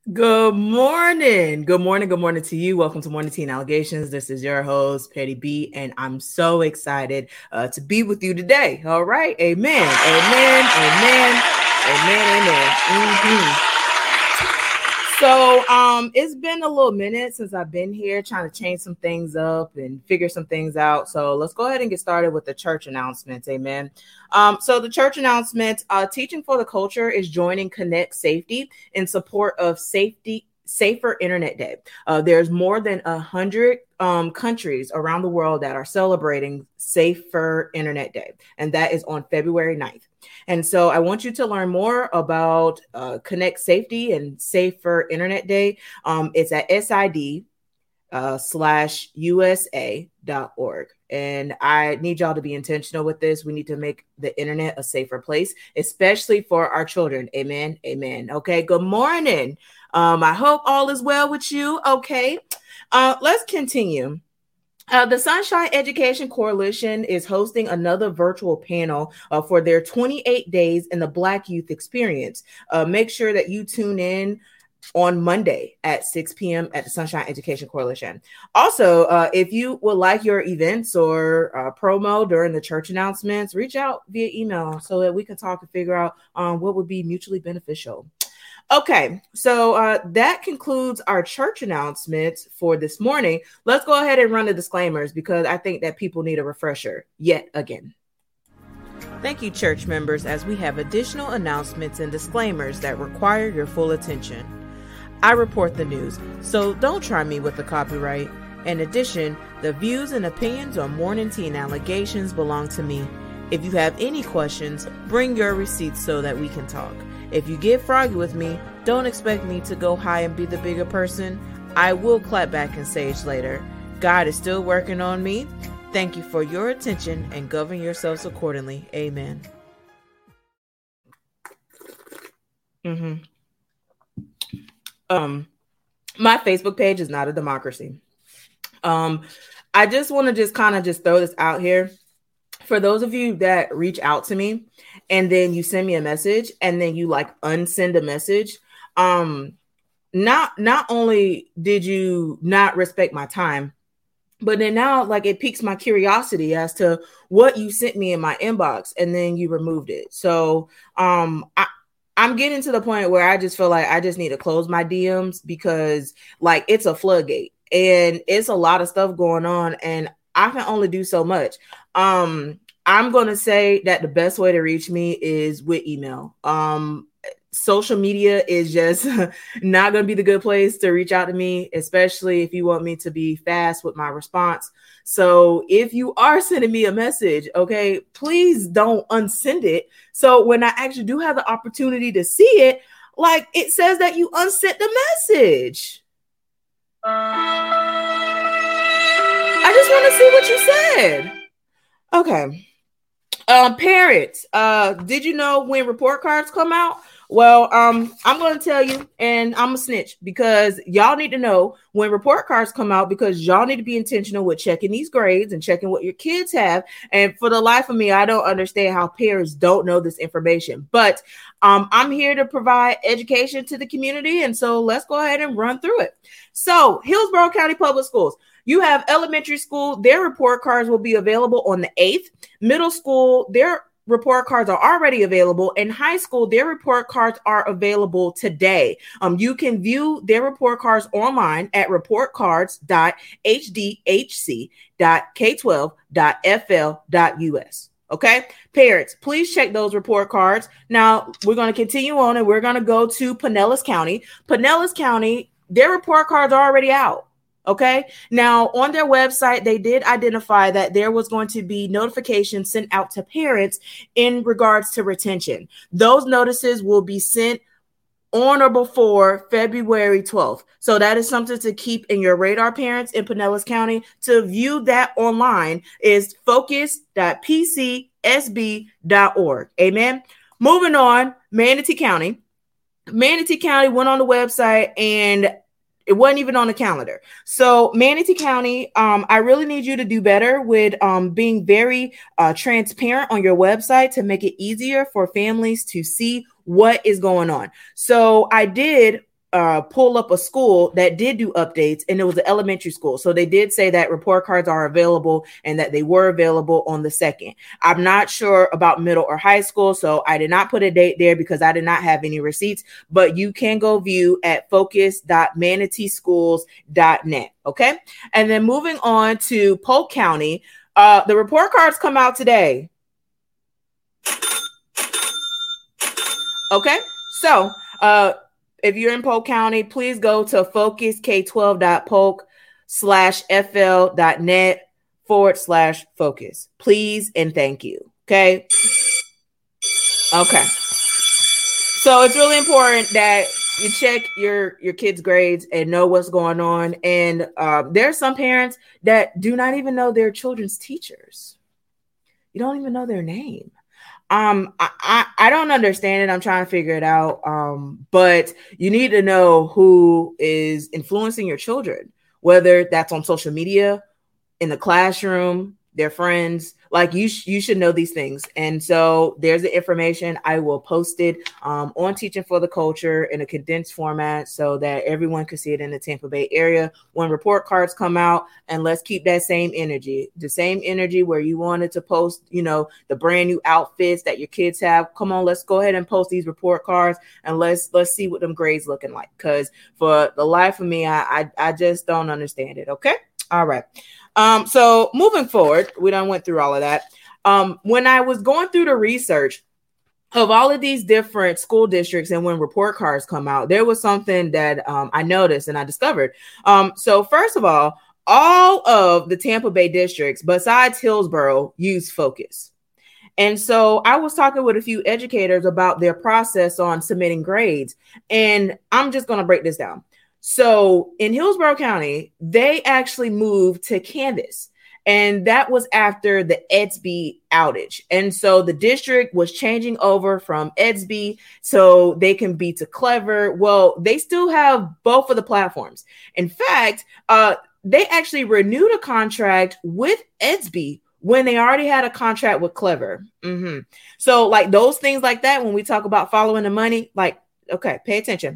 Good morning. Good morning. Good morning to you. Welcome to Morning Teen Allegations. This is your host, Petty B, and I'm so excited to be with you today. All right. Amen. Amen. Amen. Amen. Amen. It's been a little minute since I've been here trying to change some things up and figure some things out. So let's go ahead and get started with the church announcements. Amen. So the church announcements, Teaching for the Culture is joining Connect Safety in support of Safer Internet Day. There's more than 100 countries around the world that are celebrating Safer Internet Day, and that is on February 9th. And so I want you to learn more about Connect Safety and Safer Internet Day. It's at SID/USA.org. And I need y'all to be intentional with this. We need to make the internet a safer place, especially for our children. Amen. Amen. Okay. Good morning. I hope all is well with you. Okay. Let's continue. The Sunshine Education Coalition is hosting another virtual panel for their 28 days in the Black Youth Experience. Make sure that you tune in on Monday at 6 p.m. at the Sunshine Education Coalition. Also, if you would like your events or promo during the church announcements, reach out via email so that we can talk and figure out what would be mutually beneficial. Okay, so that concludes our church announcements for this morning. Let's go ahead and run the disclaimers because I think that people need a refresher yet again. Thank you, church members, as we have additional announcements and disclaimers that require your full attention. I report the news, so don't try me with the copyright. In addition, the views and opinions on Morning Teen Allegations belong to me. If you have any questions, bring your receipts so that we can talk. If you get froggy with me, don't expect me to go high and be the bigger person. I will clap back and sage later. God is still working on me. Thank you for your attention and govern yourselves accordingly. Amen. My Facebook page is not a democracy. I just want to kind of throw this out here. For those of you that reach out to me and then you send me a message and then you unsend a message, not only did you not respect my time, but then now it piques my curiosity as to what you sent me in my inbox and then you removed it. So I'm getting to the point where I just feel like I just need to close my DMs because it's a floodgate and it's a lot of stuff going on and I can only do so much. I'm going to say that the best way to reach me is with email. Social media is just not going to be the good place to reach out to me, especially if you want me to be fast with my response. So if you are sending me a message, okay, please don't unsend it. So when I actually do have the opportunity to see it, it says that you unsent the message. I just want to see what you said. Okay. Parents, did you know when report cards come out? Well, I'm going to tell you, and I'm a snitch because y'all need to know when report cards come out because y'all need to be intentional with checking these grades and checking what your kids have. And for the life of me, I don't understand how parents don't know this information. But I'm here to provide education to the community. And so let's go ahead and run through it. So Hillsborough County Public Schools. You have elementary school, their report cards will be available on the 8th. Middle school, their report cards are already available. And high school, their report cards are available today. You can view their report cards online at reportcards.hdhc.k12.fl.us. Okay, parents, please check those report cards. Now, we're going to continue on and we're going to go to Pinellas County. Pinellas County, their report cards are already out. Okay. Now on their website, they did identify that there was going to be notifications sent out to parents in regards to retention. Those notices will be sent on or before February 12th. So that is something to keep in your radar, parents in Pinellas County. To view that online is focus.pcsb.org. Amen. Moving on, Manatee County. Manatee County went on the website and it wasn't even on the calendar. So Manatee County, I really need you to do better with being very transparent on your website to make it easier for families to see what is going on. So I did pull up a school that did do updates, and it was an elementary school. So they did say that report cards are available and that they were available on the 2nd. I'm not sure about middle or high school, so I did not put a date there because I did not have any receipts, but you can go view at focus.manateeschools.net. Okay. And then moving on to Polk County, the report cards come out today. Okay. So, if you're in Polk County, please go to focusk12.polk/fl.net/focus. Please and thank you. Okay. Okay. So it's really important that you check your kids' grades and know what's going on. And there are some parents that do not even know their children's teachers. You don't even know their name. I don't understand it. I'm trying to figure it out. But you need to know who is influencing your children, whether that's on social media, in the classroom, their friends. Like you should know these things. And so there's the information. I will post it on Teaching for the Culture in a condensed format so that everyone can see it in the Tampa Bay area when report cards come out. And let's keep that same energy, the same energy where you wanted to post, the brand new outfits that your kids have. Come on, let's go ahead and post these report cards and let's see what them grades looking like. Because for the life of me, I just don't understand it. Okay. All right. So moving forward, we done went through all of that. When I was going through the research of all of these different school districts and when report cards come out, there was something that I noticed and I discovered. So first of all of the Tampa Bay districts besides Hillsborough use Focus. And so I was talking with a few educators about their process on submitting grades, and I'm just going to break this down. So in Hillsborough County, they actually moved to Canvas, and that was after the Edsby outage. And so the district was changing over from Edsby so they can be to Clever. Well, they still have both of the platforms. In fact, they actually renewed a contract with Edsby when they already had a contract with Clever. Mm-hmm. So like those things like that, when we talk about following the money, like, okay, pay attention.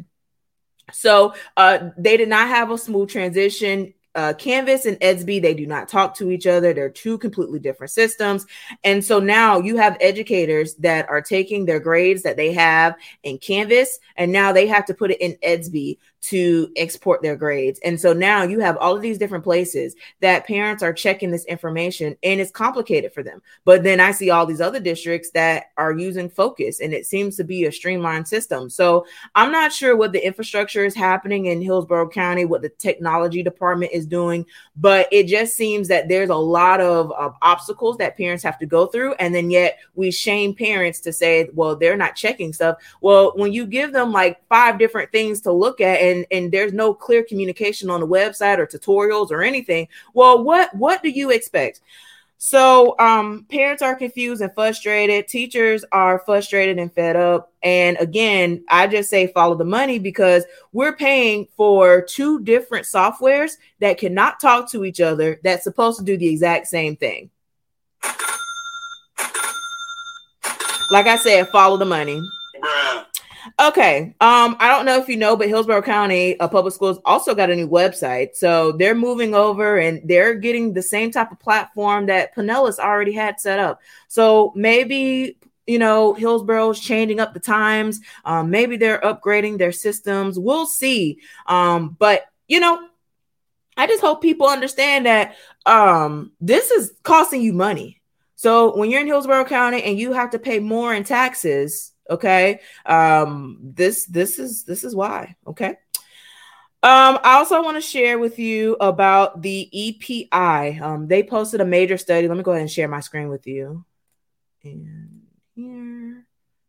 So they did not have a smooth transition. Canvas and Edsby, they do not talk to each other. They're two completely different systems. And so now you have educators that are taking their grades that they have in Canvas, and now they have to put it in Edsby to export their grades. And so now you have all of these different places that parents are checking this information, and it's complicated for them. But then I see all these other districts that are using Focus, and it seems to be a streamlined system. So I'm not sure what the infrastructure is happening in Hillsborough County, what the technology department is doing, but it just seems that there's a lot of obstacles that parents have to go through. And then yet we shame parents to say, well, they're not checking stuff. Well, when you give them like 5 different things to look at and there's no clear communication on the website or tutorials or anything, well, what do you expect? So parents are confused and frustrated. Teachers are frustrated and fed up. And again, I just say follow the money, because we're paying for 2 different softwares that cannot talk to each other that's supposed to do the exact same thing. Like I said, follow the money. Okay. I don't know if you know, but Hillsborough County Public Schools also got a new website. So they're moving over and they're getting the same type of platform that Pinellas already had set up. So maybe, Hillsborough's changing up the times. Maybe they're upgrading their systems. We'll see. But I just hope people understand that this is costing you money. So when you're in Hillsborough County and you have to pay more in taxes, okay. This is why. Okay. I also want to share with you about the EPI. They posted a major study. Let me go ahead and share my screen with you. And here.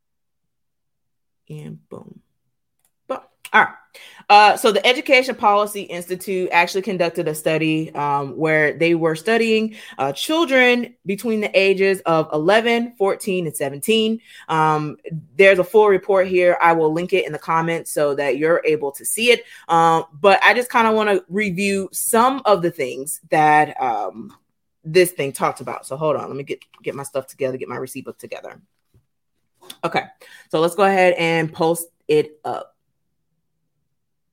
And boom. Boom. All right. So the Education Policy Institute actually conducted a study where they were studying children between the ages of 11, 14, and 17. There's a full report here. I will link it in the comments so that you're able to see it. But I just kind of want to review some of the things that this thing talked about. So hold on. Let me get my stuff together, get my receipt book together. Okay. So let's go ahead and post it up.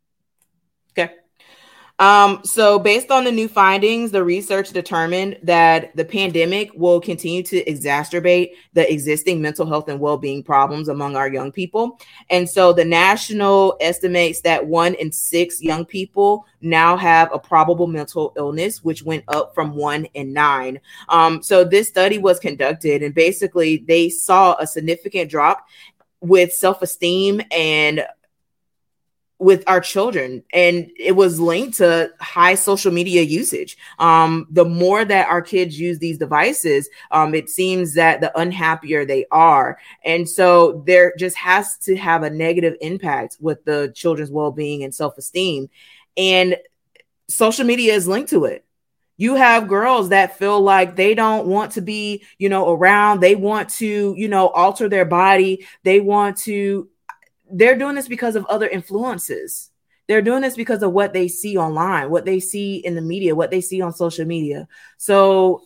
So based on the new findings, the research determined that the pandemic will continue to exacerbate the existing mental health and well-being problems among our young people. And so the national estimates that 1 in 6 young people now have a probable mental illness, which went up from 1 in 9. So this study was conducted, and basically they saw a significant drop with self-esteem and with our children, and it was linked to high social media usage. The more that our kids use these devices, it seems that the unhappier they are, and so there just has to have a negative impact with the children's well-being and self-esteem, and social media is linked to it. You have girls that feel like they don't want to be, around. They want to, alter their body. They're doing this because of other influences. They're doing this because of what they see online, what they see in the media, what they see on social media. So,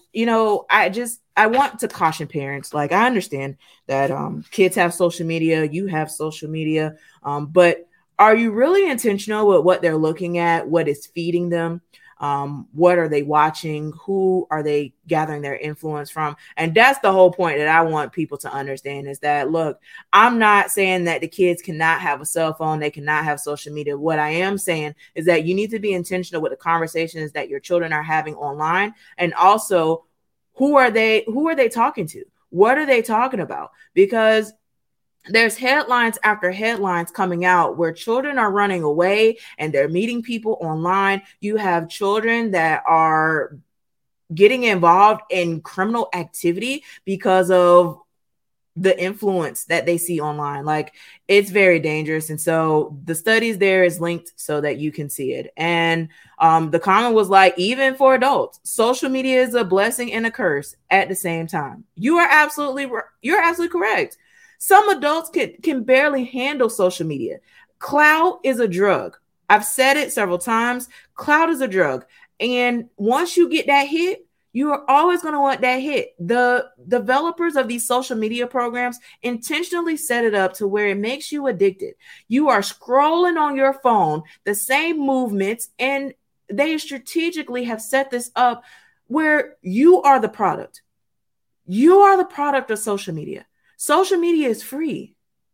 I want to caution parents. Like, I understand that kids have social media, you have social media, but are you really intentional with what they're looking at, what is feeding them? What are they watching? Who are they gathering their influence from? And that's the whole point that I want people to understand, is that, look, I'm not saying that the kids cannot have a cell phone, they cannot have social media. What I am saying is that you need to be intentional with the conversations that your children are having online. And also, who are they talking to? What are they talking about? Because there's headlines after headlines coming out where children are running away and they're meeting people online. You have children that are getting involved in criminal activity because of the influence that they see online. Like, it's very dangerous. And so the studies there is linked so that you can see it. And the comment was like, even for adults, social media is a blessing and a curse at the same time. You're absolutely correct. Some adults can barely handle social media. Clout is a drug. I've said it several times. Clout is a drug. And once you get that hit, you are always going to want that hit. The developers of these social media programs intentionally set it up to where it makes you addicted. You are scrolling on your phone, the same movements, and they strategically have set this up where you are the product. You are the product of social media. Social media is free.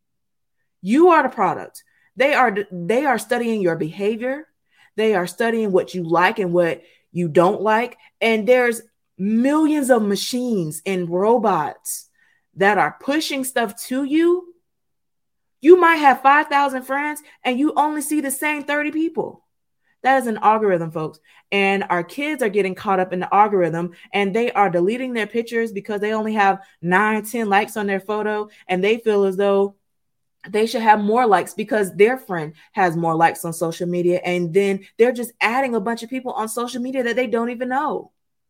You are the product. They are studying your behavior. They are studying what you like and what you don't like. And there's millions of machines and robots that are pushing stuff to you. You might have 5,000 friends and you only see the same 30 people. That is an algorithm, folks. And our kids are getting caught up in the algorithm, and they are deleting their pictures because they only have 9-10 likes on their photo. And they feel as though they should have more likes because their friend has more likes on social media. And then they're just adding a bunch of people on social media that they don't even know.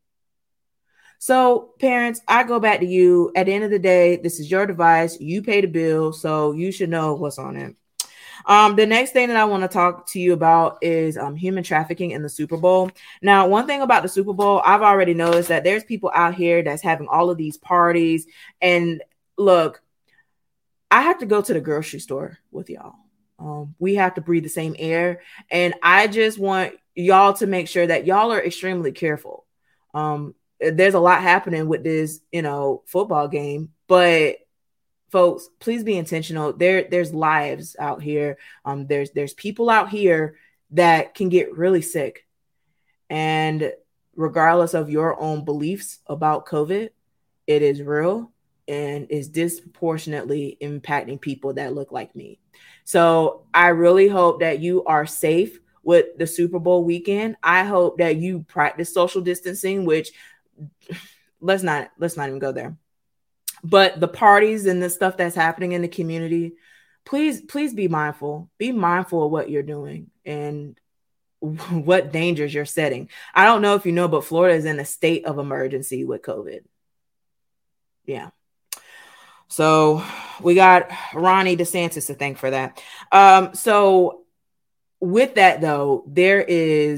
So parents, I go back to you. At the end of the day, this is your device. You pay the bill, so you should know what's on it. The next thing that I want to talk to you about is human trafficking in the Super Bowl. Now, one thing about the Super Bowl, I've already noticed that there's people out here that's having all of these parties. And look, I have to go to the grocery store with y'all. We have to breathe the same air. And I just want y'all to make sure that y'all are extremely careful. There's a lot happening with this, football game, but folks, please be intentional. There's lives out here. There's people out here that can get really sick. And regardless of your own beliefs about COVID, it is real and is disproportionately impacting people that look like me. So I really hope that you are safe with the Super Bowl weekend. I hope that you practice social distancing, which let's not even go there. But the parties and the stuff that's happening in the community, please be mindful. Be mindful of what you're doing and what dangers you're setting. I don't know if you know, but Florida is in a state of emergency with COVID. Yeah. So we got Ronnie DeSantis to thank for that. So with that, though, there is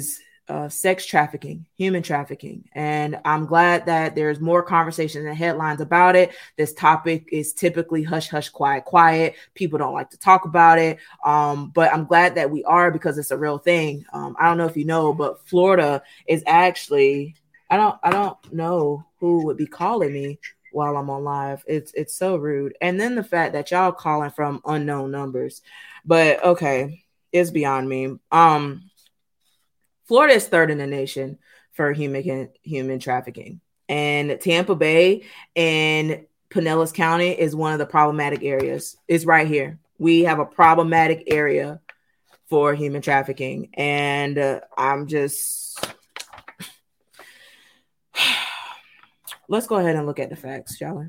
sex trafficking, human trafficking. And I'm glad that there's more conversations and headlines about it. This topic is typically hush, hush, quiet, quiet. People don't like to talk about it. But I'm glad that we are, because it's a real thing. I don't know if you know, but Florida is actually, I don't know who would be calling me while I'm on live. It's so rude. And then the fact that y'all calling from unknown numbers. But okay, it's beyond me. Florida is third in the nation for human trafficking, and Tampa Bay and Pinellas County is one of the problematic areas. It's right here. We have a problematic area for human trafficking, and I'm just let's go ahead and look at the facts, shall we?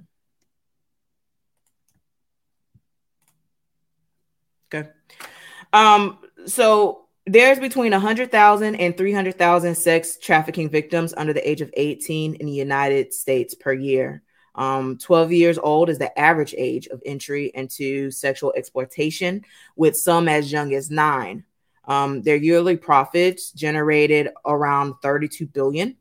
Okay. So there's between 100,000 and 300,000 sex trafficking victims under the age of 18 in the United States per year. 12 years old is the average age of entry into sexual exploitation, with some as young as 9. Their yearly profits generated around 32 billion,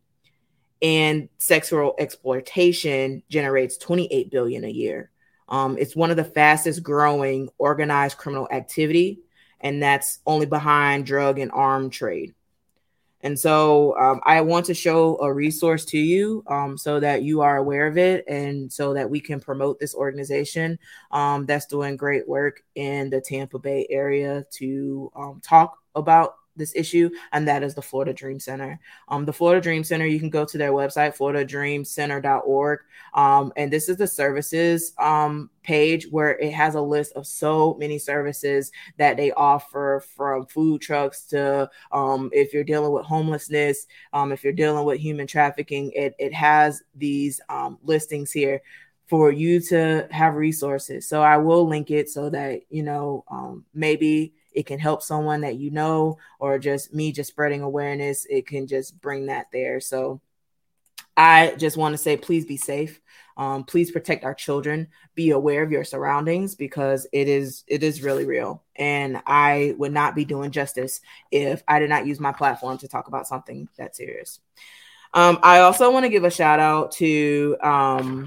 and sexual exploitation generates 28 billion a year. It's one of the fastest growing organized criminal activity, and that's only behind drug and arm trade. And so I want to show a resource to you so that you are aware of it, and so that we can promote this organization that's doing great work in the Tampa Bay area to talk about this issue, and that is the Florida Dream Center. The Florida Dream Center, you can go to their website, floridadreamcenter.org. And this is the services page, where it has a list of so many services that they offer, from food trucks to if you're dealing with homelessness, if you're dealing with human trafficking, it has these listings here for you to have resources. So I will link it so that, maybe it can help someone that you know, or just me just spreading awareness. It can just bring that there. So I just want to say, please be safe. Please protect our children. Be aware of your surroundings, because it is really real. And I would not be doing justice if I did not use my platform to talk about something that serious. I also want to give a shout out to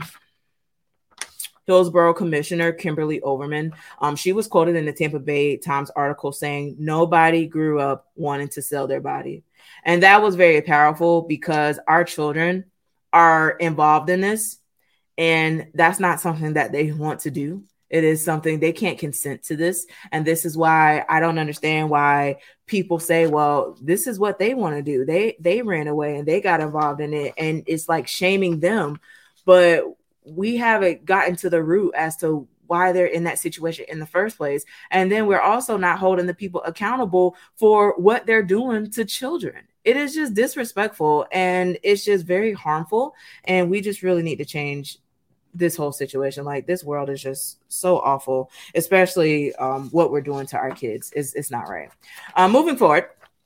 Hillsborough Commissioner Kimberly Overman. She was quoted in the Tampa Bay Times article saying, "Nobody grew up wanting to sell their body." And that was very powerful, because our children are involved in this, and that's not something that they want to do. It is something they can't consent to this. And this is why I don't understand why people say, well, this is what they want to do. They ran away and they got involved in it. And it's like shaming them. But we haven't gotten to the root as to why they're in that situation in the first place. And then we're also not holding the people accountable for what they're doing to children. It is just disrespectful, and it's just very harmful. And we just really need to change this whole situation. Like, this world is just so awful, especially what we're doing to our kids. It's not right. Moving forward,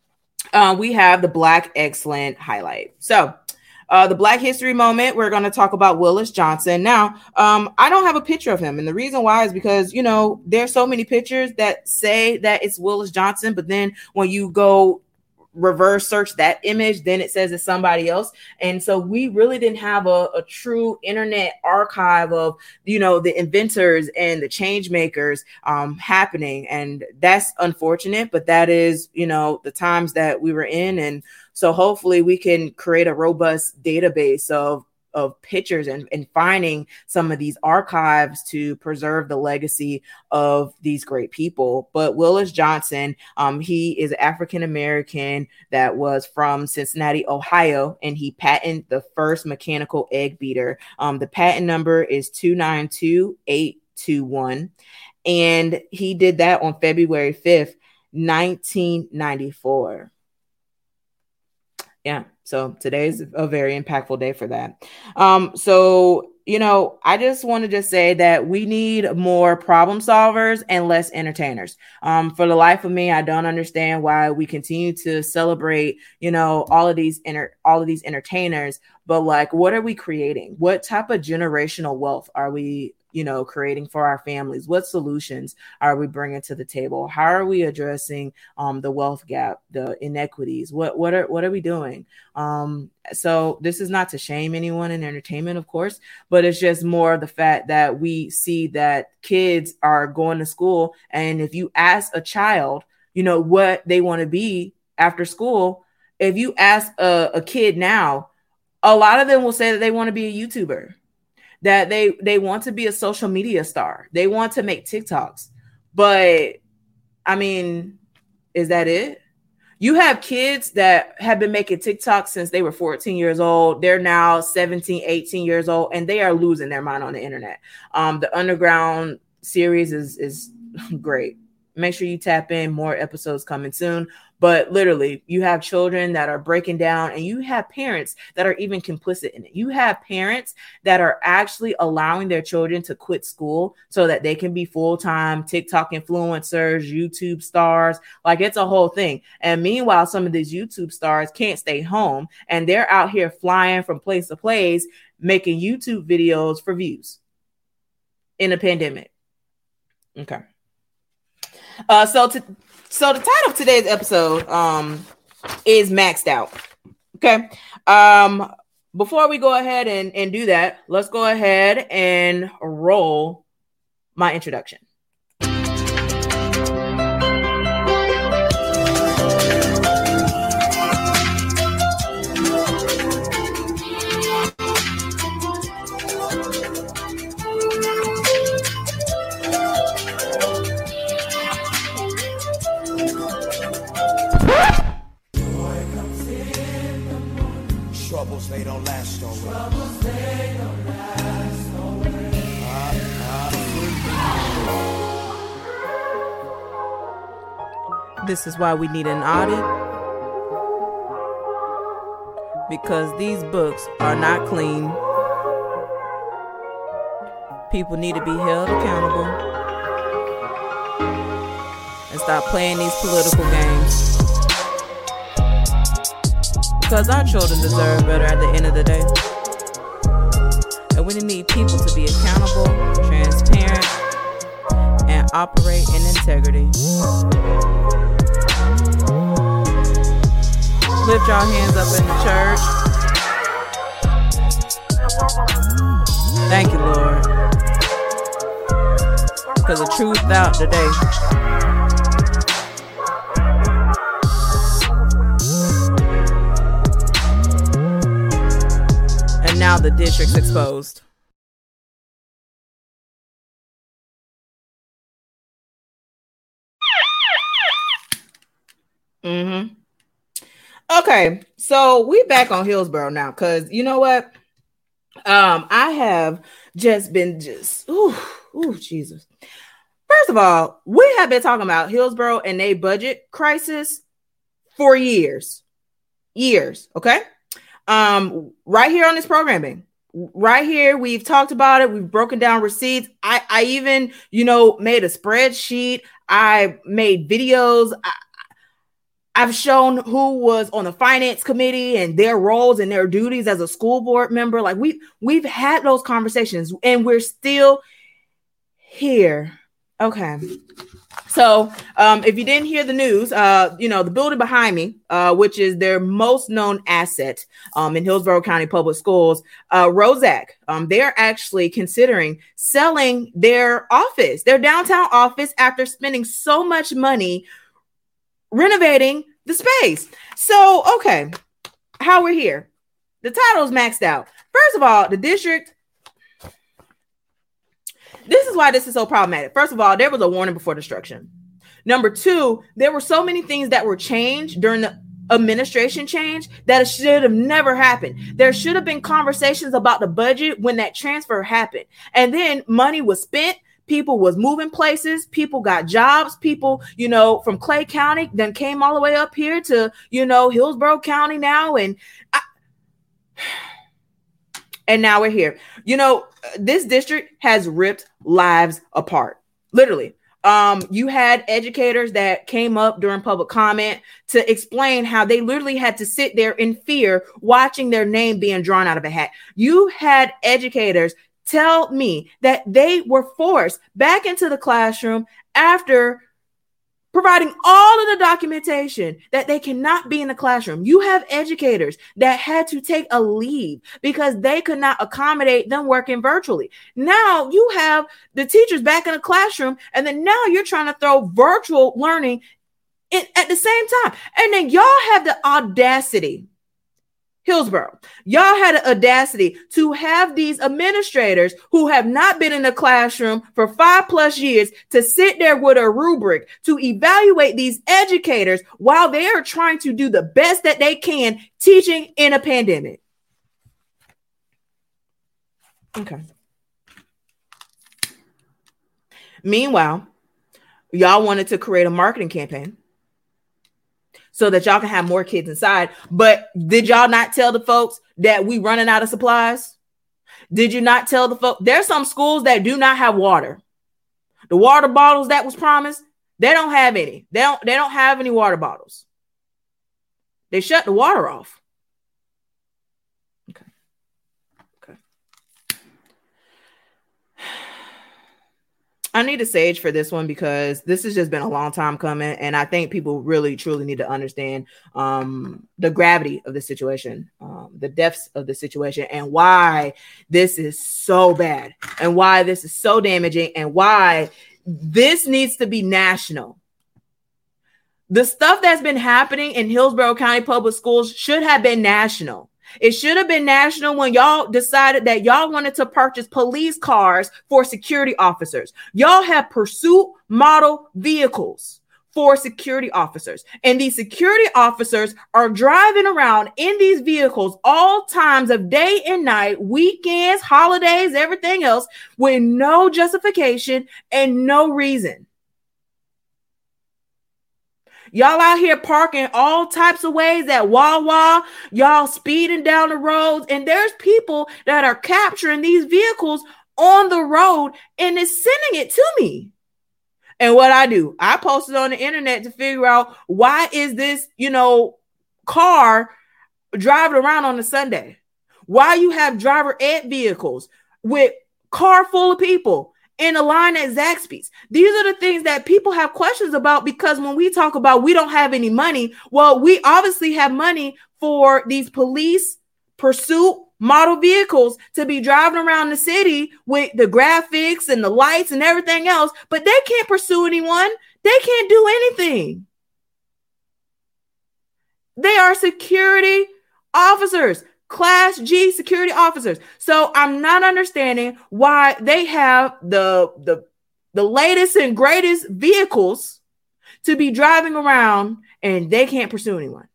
we have the Black Excellent highlight. So the Black History moment, we're going to talk about Willis Johnson. Now, I don't have a picture of him. And the reason why is because, there's so many pictures that say that it's Willis Johnson. But then when you go reverse search that image, then it says it's somebody else. And so we really didn't have a true internet archive of, the inventors and the change makers happening. And that's unfortunate, but that is, the times that we were in. And so hopefully we can create a robust database of pictures and finding some of these archives to preserve the legacy of these great people. But Willis Johnson, he is African-American that was from Cincinnati, Ohio, and he patented the first mechanical egg beater. The patent number is 292821. And he did that on February 5th, 1994. Yeah. So today's a very impactful day for that. So, I just want to say that we need more problem solvers and less entertainers. For the life of me, I don't understand why we continue to celebrate, all of these entertainers, but like, what are we creating? What type of generational wealth are we, creating for our families? What solutions are we bringing to the table? How are we addressing the wealth gap, the inequities? What are we doing? So this is not to shame anyone in entertainment, of course, but it's just more the fact that we see that kids are going to school, and if you ask a child, what they want to be after school, if you ask a kid now, a lot of them will say that they want to be a YouTuber, that they want to be a social media star. They want to make TikToks. But I mean, is that it? You have kids that have been making TikToks since they were 14 years old. They're now 17, 18 years old, and they are losing their mind on the internet. The Underground series is great. Make sure you tap in. More episodes coming soon. But literally, you have children that are breaking down, and you have parents that are even complicit in it. You have parents that are actually allowing their children to quit school so that they can be full-time TikTok influencers, YouTube stars. Like, it's a whole thing. And meanwhile, some of these YouTube stars can't stay home, and they're out here flying from place to place, making YouTube videos for views in a pandemic. Okay. So the title of today's episode is Maxed Out. Okay. Before we go ahead and do that, let's go ahead and roll my introduction. Troubles, they don't last always. Troubles, they don't last always. This is why we need an audit. Because these books are not clean. People need to be held accountable. And stop playing these political games. Because our children deserve better at the end of the day. And we need people to be accountable, transparent, and operate in integrity. Lift your hands up in the church. Thank you, Lord. Because the truth out today. Now the district's exposed. Okay, so we back on Hillsborough now, because you know what? I have just been Jesus. First of all, we have been talking about Hillsborough and a budget crisis for years. Okay. Right here on this programming, right here, we've talked about it. We've broken down receipts. I even, made a spreadsheet. I made videos. I've shown who was on the finance committee and their roles and their duties as a school board member. Like we've had those conversations, and we're still here. Okay. So if you didn't hear the news, the building behind me, which is their most known asset in Hillsborough County Public Schools, Roszak, they're actually considering selling their office, their downtown office, after spending so much money renovating the space. So, okay, how we're here. The title is Maxed Out. First of all, the district. This is why this is so problematic. First of all, there was a warning before destruction. Number two, there were so many things that were changed during the administration change that it should have never happened. There should have been conversations about the budget when that transfer happened. And then money was spent. People was moving places. People got jobs. People, from Clay County then came all the way up here to, Hillsborough County now. And now we're here. This district has ripped lives apart. Literally. You had educators that came up during public comment to explain how they literally had to sit there in fear watching their name being drawn out of a hat. You had educators tell me that they were forced back into the classroom after providing all of the documentation that they cannot be in the classroom. You have educators that had to take a leave because they could not accommodate them working virtually. Now you have the teachers back in the classroom, and then now you're trying to throw virtual learning at the same time. And then y'all have the audacity, Hillsborough, y'all had the audacity to have these administrators who have not been in the classroom for 5+ years to sit there with a rubric to evaluate these educators while they are trying to do the best that they can teaching in a pandemic. Okay. Meanwhile, y'all wanted to create a marketing campaign so that y'all can have more kids inside. But did y'all not tell the folks that we running out of supplies? Did you not tell the folks? There's some schools that do not have water. The water bottles that was promised, they don't have any. They don't have any water bottles. They shut the water off. Okay. I need a sage for this one because this has just been a long time coming. And I think people really, truly need to understand the gravity of the situation, the depths of the situation, and why this is so bad and why this is so damaging and why this needs to be national. The stuff that's been happening in Hillsborough County Public Schools should have been national. It should have been national when y'all decided that y'all wanted to purchase police cars for security officers. Y'all have pursuit model vehicles for security officers. And these security officers are driving around in these vehicles all times of day and night, weekends, holidays, everything else, with no justification and no reason. Y'all out here parking all types of ways at Wawa, y'all speeding down the roads, and there's people that are capturing these vehicles on the road and is sending it to me. And what I do, I posted on the internet to figure out why is this, car driving around on a Sunday? Why you have driver ed vehicles with car full of people in a line at Zaxby's? These are the things that people have questions about, because when we talk about we don't have any money, well, we obviously have money for these police pursuit model vehicles to be driving around the city with the graphics and the lights and everything else, but they can't pursue anyone. They can't do anything. They are security officers. Class G security officers. So I'm not understanding why they have the latest and greatest vehicles to be driving around and they can't pursue anyone.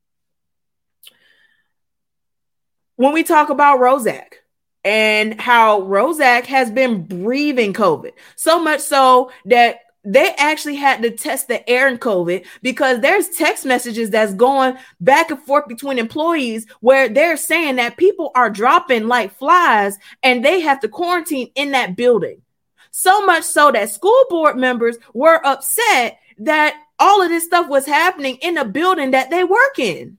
When we talk about Roszak and how Roszak has been breathing COVID, so much so that they actually had to test the air in COVID because there's text messages that's going back and forth between employees where they're saying that people are dropping like flies and they have to quarantine in that building. So much so that school board members were upset that all of this stuff was happening in the building that they work in.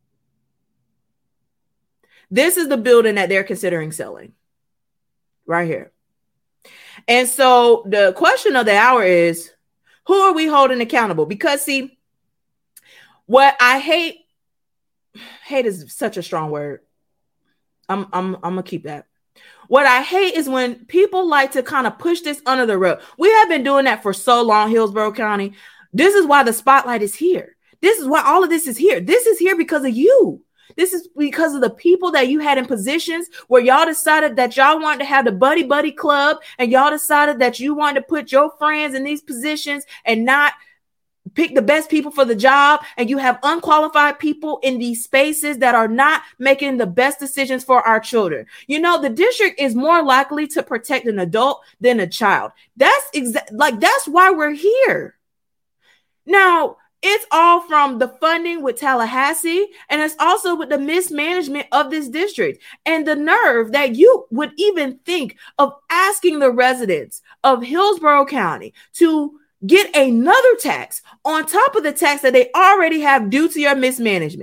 This is the building that they're considering selling right here. And so the question of the hour is, who are we holding accountable? Because see, what I hate is such a strong word. I'm gonna keep that. What I hate is when people like to kind of push this under the rug. We have been doing that for so long, Hillsborough County. This is why the spotlight is here. This is why all of this is here. This is here because of you. This is because of the people that you had in positions where y'all decided that y'all wanted to have the buddy club, and y'all decided that you wanted to put your friends in these positions and not pick the best people for the job. And you have unqualified people in these spaces that are not making the best decisions for our children. The district is more likely to protect an adult than a child. That's why we're here. Now, it's all from the funding with Tallahassee, and it's also with the mismanagement of this district and the nerve that you would even think of asking the residents of Hillsborough County to get another tax on top of the tax that they already have due to your mismanagement.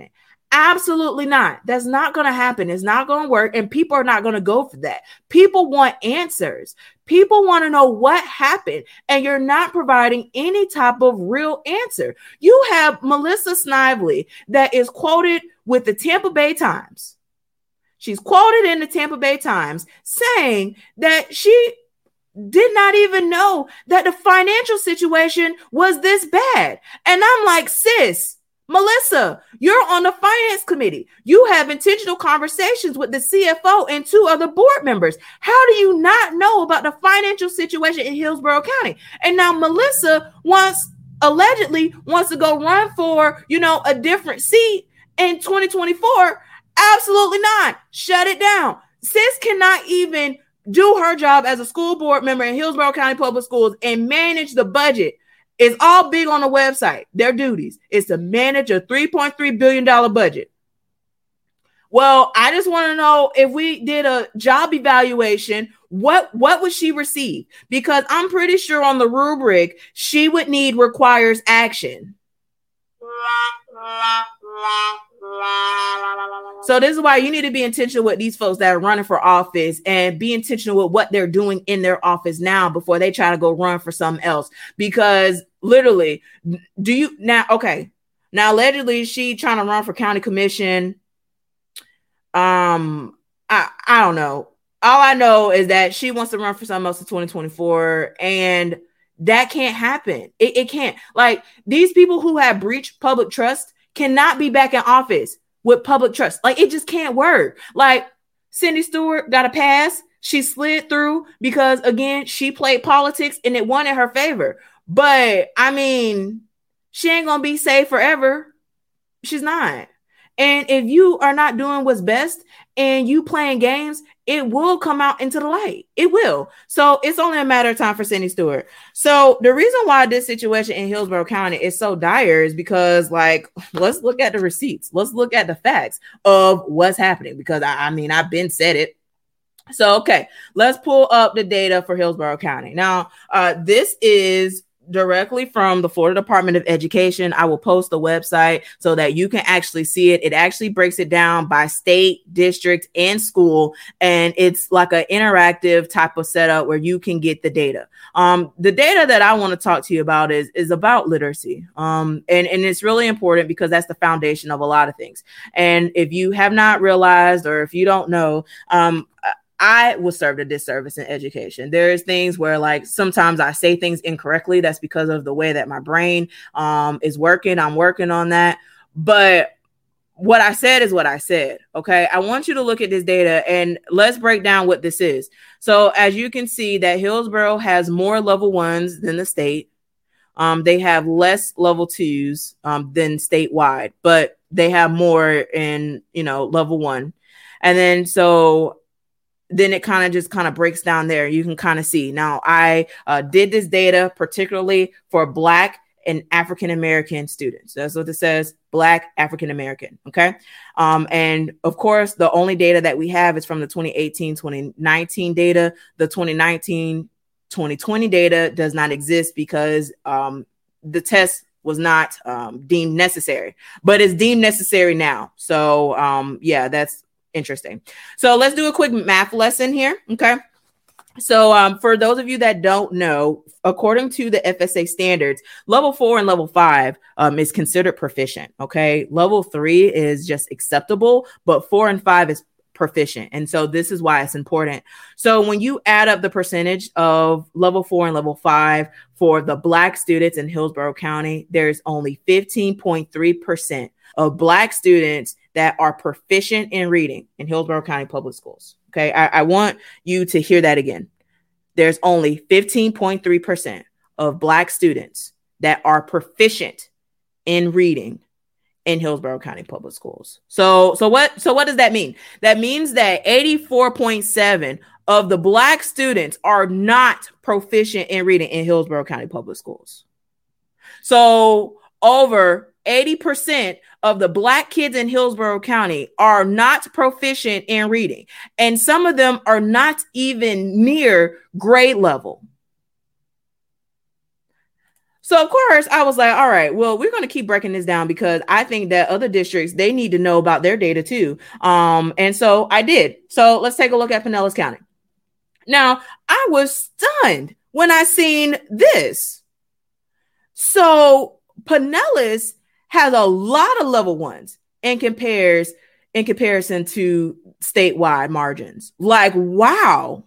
Absolutely not. That's not going to happen. It's not going to work. And people are not going to go for that. People want answers. People want to know what happened. And you're not providing any type of real answer. You have Melissa Snively that is quoted with the Tampa Bay Times. She's quoted in the Tampa Bay Times saying that she did not even know that the financial situation was this bad. And I'm like, sis, Melissa, you're on the finance committee. You have intentional conversations with the CFO and 2 other board members. How do you not know about the financial situation in Hillsborough County? And now Melissa allegedly wants to go run for, a different seat in 2024. Absolutely not. Shut it down. Sis cannot even do her job as a school board member in Hillsborough County Public Schools and manage the budget. It's all big on the website. Their duties is to manage a $3.3 billion budget. Well, I just want to know, if we did a job evaluation, what would she receive? Because I'm pretty sure on the rubric, she would need requires action. So this is why you need to be intentional with these folks that are running for office, and be intentional with what they're doing in their office now before they try to go run for something else. Because literally, now allegedly she trying to run for county commission. I don't know. All I know is that she wants to run for something else in 2024, and that can't happen. It can't. Like, these people who have breached public trust cannot be back in office with public trust. Like, it just can't work. Like, Cindy Stewart got a pass. She slid through because, again, she played politics and it won in her favor. But I mean, she ain't gonna be safe forever. She's not. And if you are not doing what's best and you playing games, it will come out into the light. It will. So it's only a matter of time for Cindy Stewart. So the reason why this situation in Hillsborough County is so dire is because, like, let's look at the receipts. Let's look at the facts of what's happening, because I've been said it. So, okay, let's pull up the data for Hillsborough County. Now, this is directly from the Florida Department of Education. I will post the website so that you can actually see it. It actually breaks it down by state, district, and school. And it's like an interactive type of setup where you can get the data. The data that I want to talk to you about is about literacy. And it's really important because that's the foundation of a lot of things. And if you have not realized, or if you don't know, I was served a disservice in education. There's things where, like, sometimes I say things incorrectly. That's because of the way that my brain is working. I'm working on that. But what I said is what I said. Okay. I want you to look at this data and let's break down what this is. So as you can see, that Hillsborough has more level 1s than the state. They have less level 2s than statewide, but they have more in, level 1. And then it kind of breaks down there. You can kind of see. Now, I did this data particularly for Black and African-American students. That's what it says, Black, African-American. Okay. And of course, the only data that we have is from the 2018-2019 data. The 2019-2020 data does not exist because the test was not deemed necessary, but it's deemed necessary now. So that's interesting. So let's do a quick math lesson here. Okay. So for those of you that don't know, according to the FSA standards, level 4 and level 5 is considered proficient. Okay. Level 3 is just acceptable, but 4 and 5 is proficient. And so this is why it's important. So when you add up the percentage of level 4 and level 5 for the Black students in Hillsborough County, there's only 15.3% of Black students that are proficient in reading in Hillsborough County Public Schools. Okay. I want you to hear that again. There's only 15.3% of Black students that are proficient in reading in Hillsborough County Public Schools. So what does that mean? That means that 84.7% of the Black students are not proficient in reading in Hillsborough County Public Schools. So over 80% of the Black kids in Hillsborough County are not proficient in reading. And some of them are not even near grade level. So of course I was like, all right, well, we're going to keep breaking this down because I think that other districts, they need to know about their data too. And so I did. So let's take a look at Pinellas County. Now, I was stunned when I seen this. So Pinellas has a lot of level ones in comparison to statewide margins. Like, wow.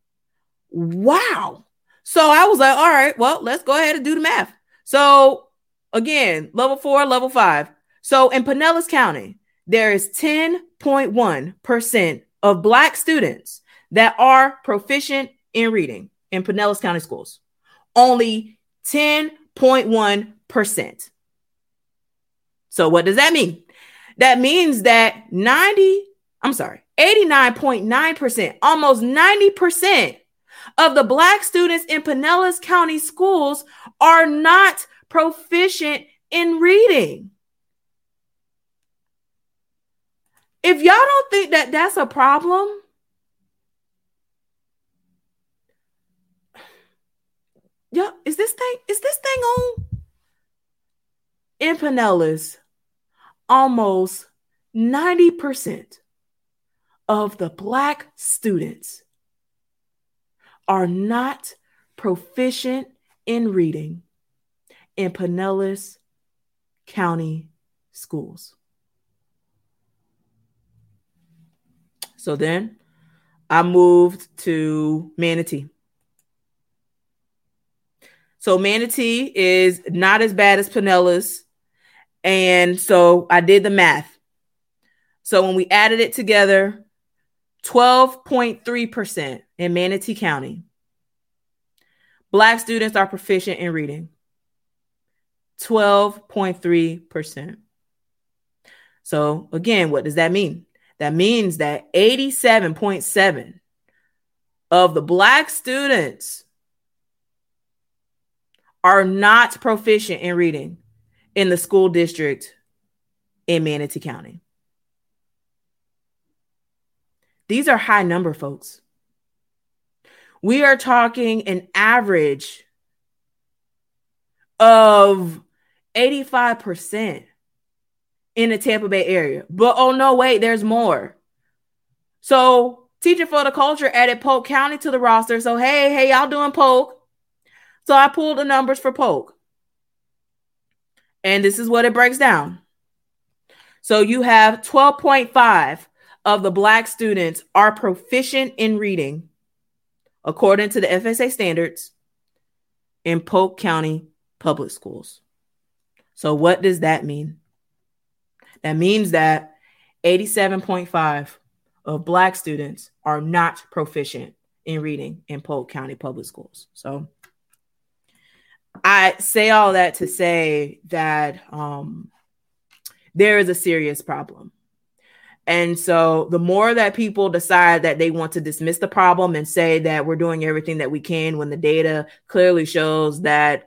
So I was like, all right, well, let's go ahead and do the math. So again, level 4, level 5. So in Pinellas County, there is 10.1% of Black students that are proficient in reading in Pinellas County schools. Only 10.1%. So what does that mean? That means that 89.9%, almost 90% of the Black students in Pinellas County schools are not proficient in reading. If y'all don't think that that's a problem, yeah, is this thing on? In Pinellas, almost 90% of the Black students are not proficient in reading in Pinellas County schools. So then I moved to Manatee. So Manatee is not as bad as Pinellas. And so I did the math. So when we added it together, 12.3% in Manatee County. Black students are proficient in reading. 12.3%. So again, what does that mean? That means that 87.7% of the Black students are not proficient in reading in the school district in Manatee County. These are high number, folks. We are talking an average of 85% in the Tampa Bay area. But oh no, wait, there's more. So Teaching for the Culture added Polk County to the roster. So hey, y'all doing Polk? So I pulled the numbers for Polk. And this is what it breaks down. So you have 12.5% of the Black students are proficient in reading, according to the FSA standards, in Polk County public schools. So what does that mean? That means that 87.5% of Black students are not proficient in reading in Polk County public schools. So I say all that to say that there is a serious problem. And so the more that people decide that they want to dismiss the problem and say that we're doing everything that we can when the data clearly shows that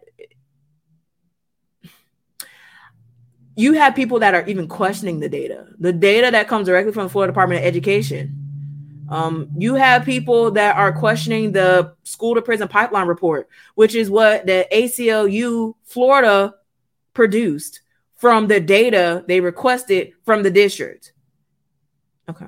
you have people that are even questioning the data that comes directly from the Florida Department of Education. You have people that are questioning the school to prison pipeline report, which is what the ACLU Florida produced from the data they requested from the district. Okay.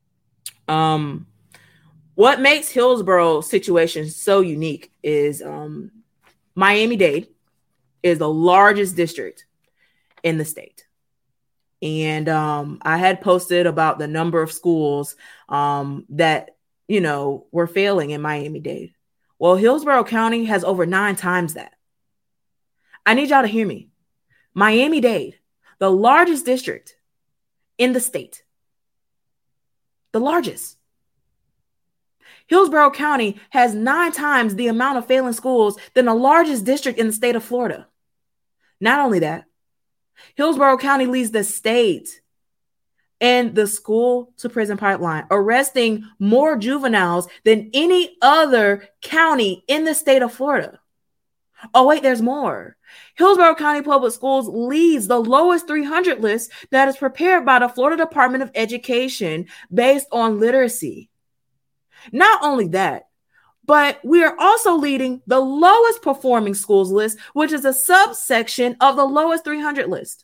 What makes Hillsborough situation so unique is Miami-Dade is the largest district in the state. And I had posted about the number of schools that, were failing in Miami-Dade. Well, Hillsborough County has over 9 times that. I need y'all to hear me. Miami-Dade, the largest district in the state. The largest. Hillsborough County has 9 times the amount of failing schools than the largest district in the state of Florida. Not only that, Hillsborough County leads the state in the school to prison pipeline, arresting more juveniles than any other county in the state of Florida. Oh, wait, there's more. Hillsborough County Public Schools leads the lowest 300 list that is prepared by the Florida Department of Education based on literacy. Not only that, but we are also leading the lowest performing schools list, which is a subsection of the lowest 300 list.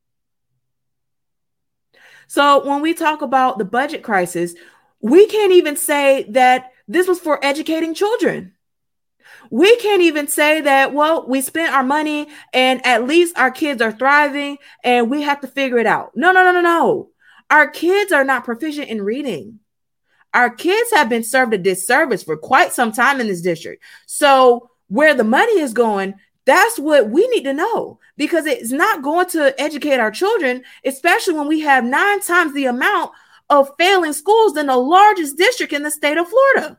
So when we talk about the budget crisis, we can't even say that this was for educating children. We can't even say that, well, we spent our money and at least our kids are thriving and we have to figure it out. No. Our kids are not proficient in reading. Our kids have been served a disservice for quite some time in this district. So where the money is going, that's what we need to know, because it's not going to educate our children, especially when we have 9 times the amount of failing schools than the largest district in the state of Florida.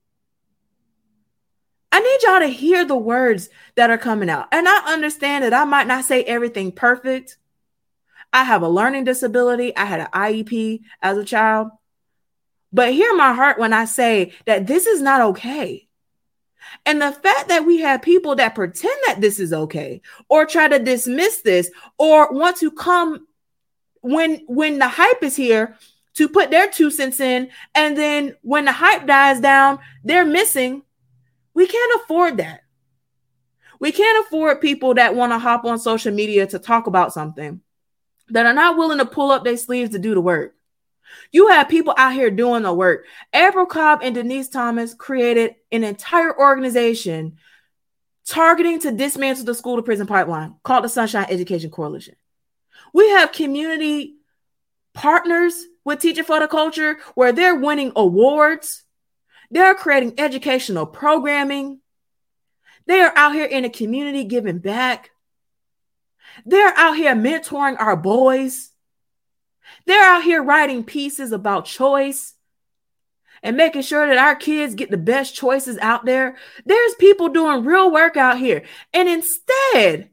I need y'all to hear the words that are coming out. And I understand that I might not say everything perfect. I have a learning disability. I had an IEP as a child. But hear my heart when I say that this is not okay. And the fact that we have people that pretend that this is okay or try to dismiss this or want to come when the hype is here to put their 2 cents in, and then when the hype dies down, they're missing. We can't afford that. We can't afford people that want to hop on social media to talk about something that are not willing to pull up their sleeves to do the work. You have people out here doing the work. April Cobb and Denise Thomas created an entire organization targeting to dismantle the school to prison pipeline called the Sunshine Education Coalition. We have community partners with Teaching for the Culture where they're winning awards. They're creating educational programming. They are out here in the community giving back. They're out here mentoring our boys. They're out here writing pieces about choice and making sure that our kids get the best choices out there. There's people doing real work out here. And instead,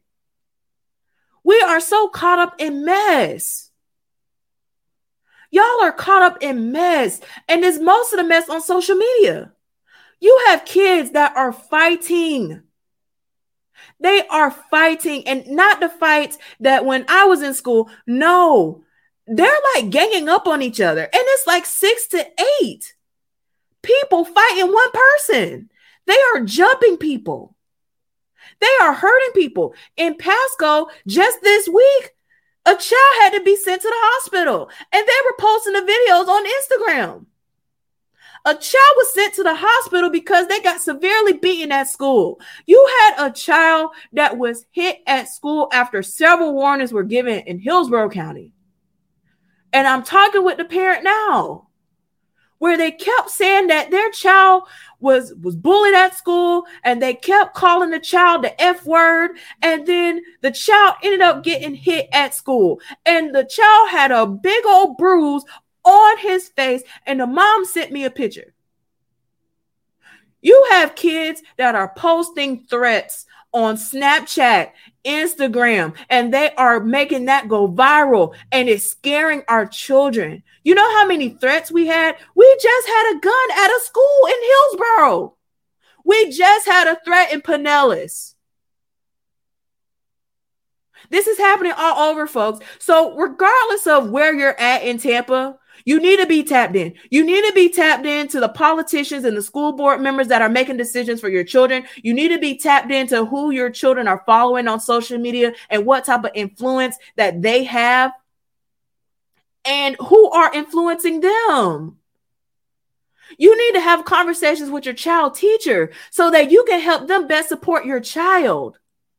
we are so caught up in mess. Y'all are caught up in mess. And there's most of the mess on social media. You have kids that are fighting. They are fighting, and not the fights that when I was in school. No, they're like ganging up on each other. And it's like 6 to 8 people fighting one person. They are jumping people. They are hurting people. In Pasco, just this week, a child had to be sent to the hospital, and they were posting the videos on Instagram. A child was sent to the hospital because they got severely beaten at school. You had a child that was hit at school after several warnings were given in Hillsborough County. And I'm talking with the parent now, where they kept saying that their child was bullied at school, and they kept calling the child the F word. And then the child ended up getting hit at school, and the child had a big old bruise on his face, and the mom sent me a picture. You have kids that are posting threats on Snapchat, Instagram, and they are making that go viral, and it's scaring our children. You know how many threats we had? We just had a gun at a school in Hillsborough. We just had a threat in Pinellas. This is happening all over, folks. So regardless of where you're at in Tampa, you need to be tapped in. You need to be tapped into the politicians and the school board members that are making decisions for your children. You need to be tapped into who your children are following on social media and what type of influence that they have and who are influencing them. You need to have conversations with your child teacher so that you can help them best support your child.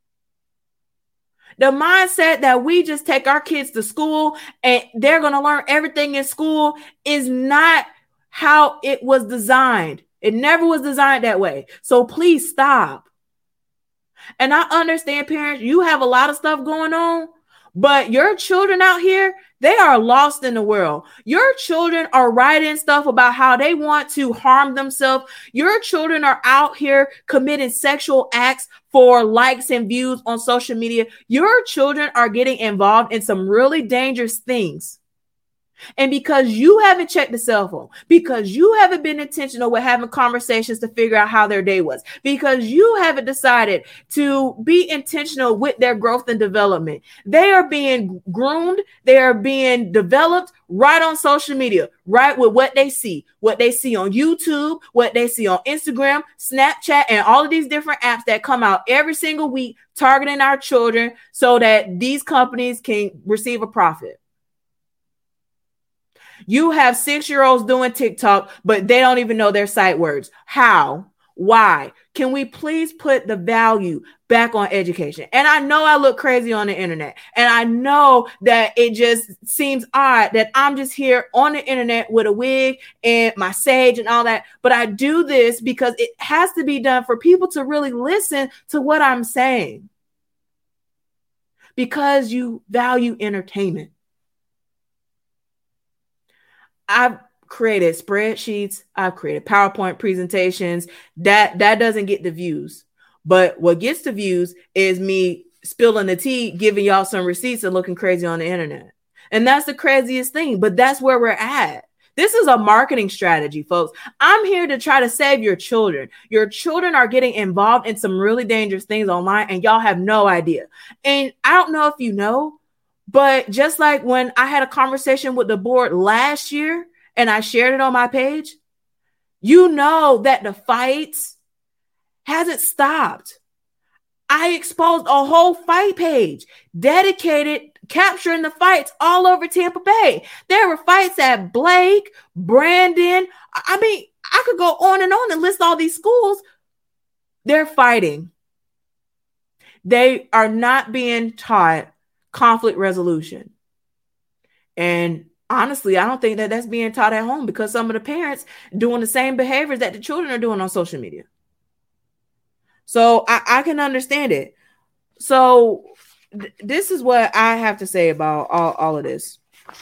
The mindset that we just take our kids to school and they're going to learn everything in school is not how it was designed. It never was designed that way. So please stop. And I understand, parents, you have a lot of stuff going on, but your children out here, they are lost in the world. Your children are writing stuff about how they want to harm themselves. Your children are out here committing sexual acts for likes and views on social media. Your children are getting involved in some really dangerous things. And because you haven't checked the cell phone, because you haven't been intentional with having conversations to figure out how their day was, because you haven't decided to be intentional with their growth and development, they are being groomed. They are being developed right on social media, right with what they see on YouTube, what they see on Instagram, Snapchat, and all of these different apps that come out every single week targeting our children so that these companies can receive a profit. You have 6-year-olds doing TikTok, but they don't even know their sight words. How? Why? Can we please put the value back on education? And I know I look crazy on the internet, and I know that it just seems odd that I'm just here on the internet with a wig and my sage and all that. But I do this because it has to be done for people to really listen to what I'm saying, because you value entertainment. I've created spreadsheets. I've created PowerPoint presentations. That doesn't get the views. But what gets the views is me spilling the tea, giving y'all some receipts and looking crazy on the internet. And that's the craziest thing. But that's where we're at. This is a marketing strategy, folks. I'm here to try to save your children. Your children are getting involved in some really dangerous things online, and y'all have no idea. And I don't know if you know, but just like when I had a conversation with the board last year and I shared it on my page, you know that the fights hasn't stopped. I exposed a whole fight page dedicated capturing the fights all over Tampa Bay. There were fights at Blake, Brandon. I mean, I could go on and list all these schools. They're fighting. They are not being taught conflict resolution. And honestly, I don't think that that's being taught at home, because some of the parents doing the same behaviors that the children are doing on social media. So I can understand it. So this is what I have to say about all of this.